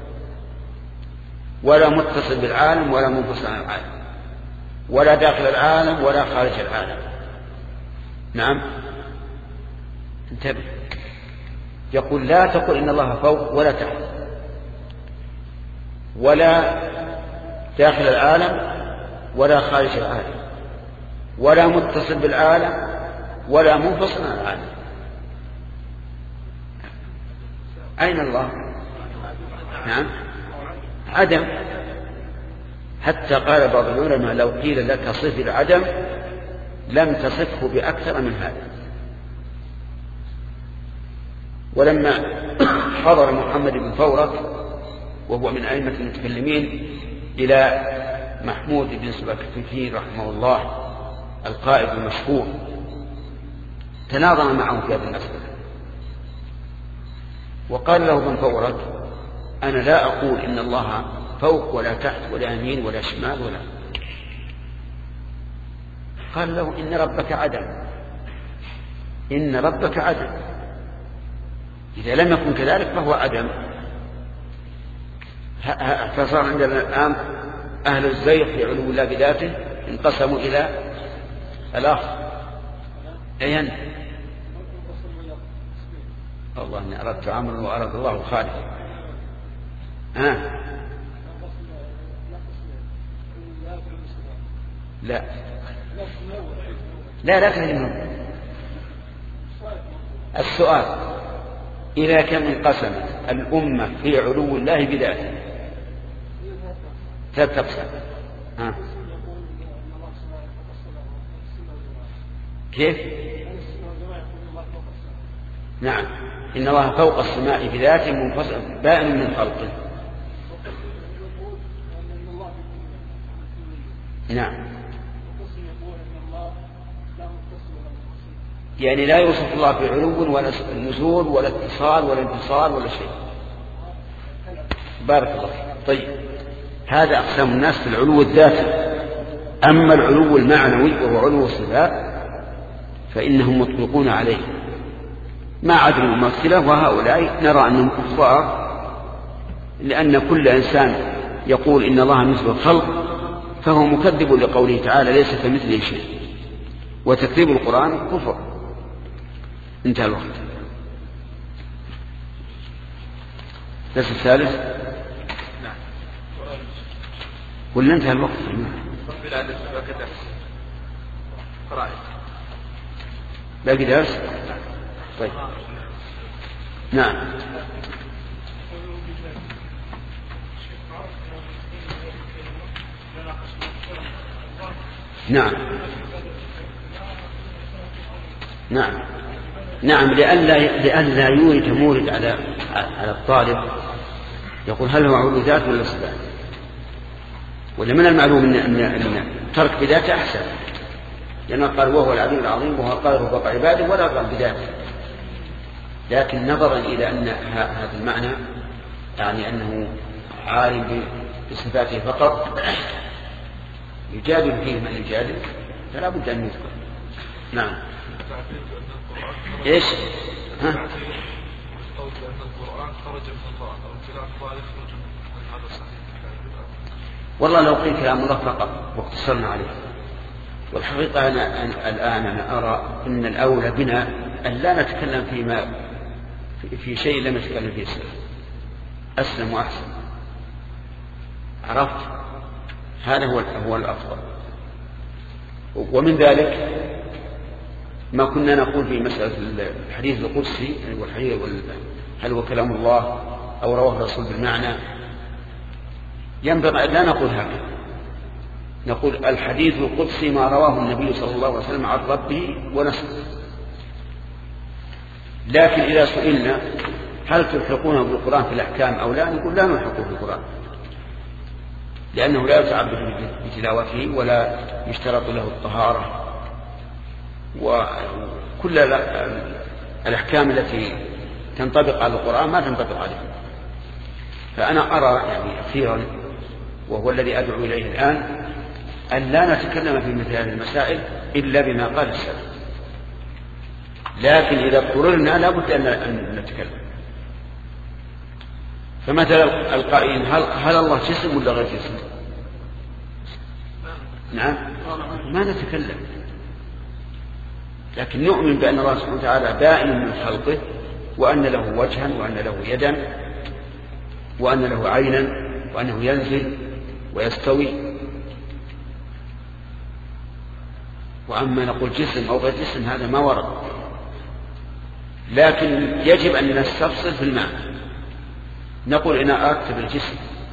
ولا متصل بالعالم ولا منفصل عن العالم ولا داخل العالم ولا خارج العالم. نعم انتبه، يقول لا تقل إن الله فوق ولا تحت ولا داخل العالم ولا خارج العالم ولا متصل بالعالم ولا منفصل عن العالم. أين الله؟ نعم عدم. حتى قال بعض العلماء لو قيل لك صف العدم لم تصفه بأكثر من هذا. ولما حضر محمد بن فورك وهو من أئمة المتكلمين إلى محمود بن سبكتكين رحمه الله القائد المشهور، تناظر معه في هذه المسألة، وقال له ابن فورك أنا لا أقول إن الله فوق ولا تحت ولا يمين ولا شمال ولا. قال له إن ربك عدم، إن ربك عدم، إذا لم يكن كذلك فهو عدم. فصار عندنا الآن أهل الزيغ في علو الله بذاته انقسموا إلى الآخر. أين الله إني أردت عمرا وأراد الله خالد. ها لا لا لا تهمهم. السؤال إذا كم انقسمت الأمة في علو الله بذاته تتقسم. ها كيف؟ نعم إن الله فوق السماء بذاته منفصل بائن من خلقه. نعم يعني لا يوصف الله بعلو ولا نزول ولا اتصال ولا انفصال ولا شيء. بارك الله فيك. طيب هذا أقسام الناس في العلو الذاتي. أما العلو المعنوي وهو علو الصفات فإنهم مطلقون عليه ما عدل الممثلة، وهؤلاء نرى أنهم كفار، لأن كل إنسان يقول إن الله مثل الخلق فهو مكذب لقوله تعالى ليس كمثله شيء، وتكذيب القرآن كفر. انتهى الوقت. الدرس الثالث ولا انتهى الوقت؟ باقي درس. طيب نعم. نعم نعم نعم لئلا لئلا يورد مورد على على الطالب يقول هل هو علو ذات ولا صفات، ولا من المعلوم ان ان ترك بذاته احسن، لأنه قال وهو العلي العظيم وهو قادر فوق عباده ولا قال بذاته. لكن نظرا إلى أن هذا المعنى يعني أنه عالم بصفاته فقط يجادل فيه من يجادل فلا بد أن يذكر. نعم. إيش؟ ها؟ والله لو قيل كلام الله فقط واقتصرنا عليه. والحقيقة أنا الآن أنا أرى أن الأولى بنا أن لا نتكلم فيما في شيء لم نتكلم فيه السلف، أسلم وأحسن. عرفت؟ هذا هو هو الأفضل. ومن ذلك ما كنا نقول في مسألة الحديث القدسي والحديث هل هو كلام الله أو رواه الرسول بالمعنى، ينبغي أن لا نقول هكذا، نقول الحديث القدسي ما رواه النبي صلى الله عليه وسلم عن ربه ونسبه. لكن إذا سئلنا هل تلحقونه بالقرآن في الأحكام أو لا، نقول لا نلحقه بالقرآن، لأنه لا يتعبد بتلاوته ولا يشترط له الطهارة، وكل الأحكام التي تنطبق على القرآن ما تنطبق عليه. فأنا أرى يعني أخيرا وهو الذي أدعو إليه الآن أن لا نتكلم في مثل هذه المسائل إلا بما قال السلف، لكن إذا اضطررنا لا بد أن نتكلم. فمثلا القائلين هل, هل الله جسم ولا غير جسم؟ نعم ما نتكلم، لكن نؤمن بأن الله سبحانه وتعالى بائن من خلقه، وأن له وجها وأن له يدا وأن له عينا وأنه ينزل ويستوي. وأما نقول جسم أو غير جسم هذا ما ورد، لكن يجب أن نستفصل في المعنى. نقول إن أردت بالجسم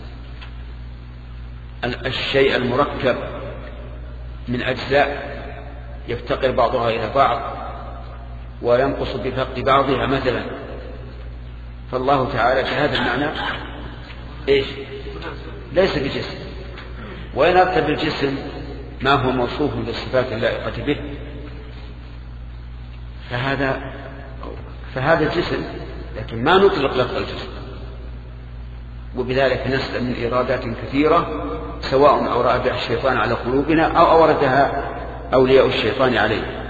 الشيء المركب من أجزاء يفتقر بعضها إلى بعض وينقص بفقد بعضها مثلا، فالله تعالى في هذا المعنى إيش؟ ليس بجسم. وإن أردت بالجسم ما هو موصوف بالصفات اللائقة به فهذا فهذا جسم، لكن ما نطلق لفظ الجسم. وبذلك نسلم من إيرادات كثيرة سواء أورد بها الشيطان على قلوبنا أو أوردها أولياء الشيطان عليه.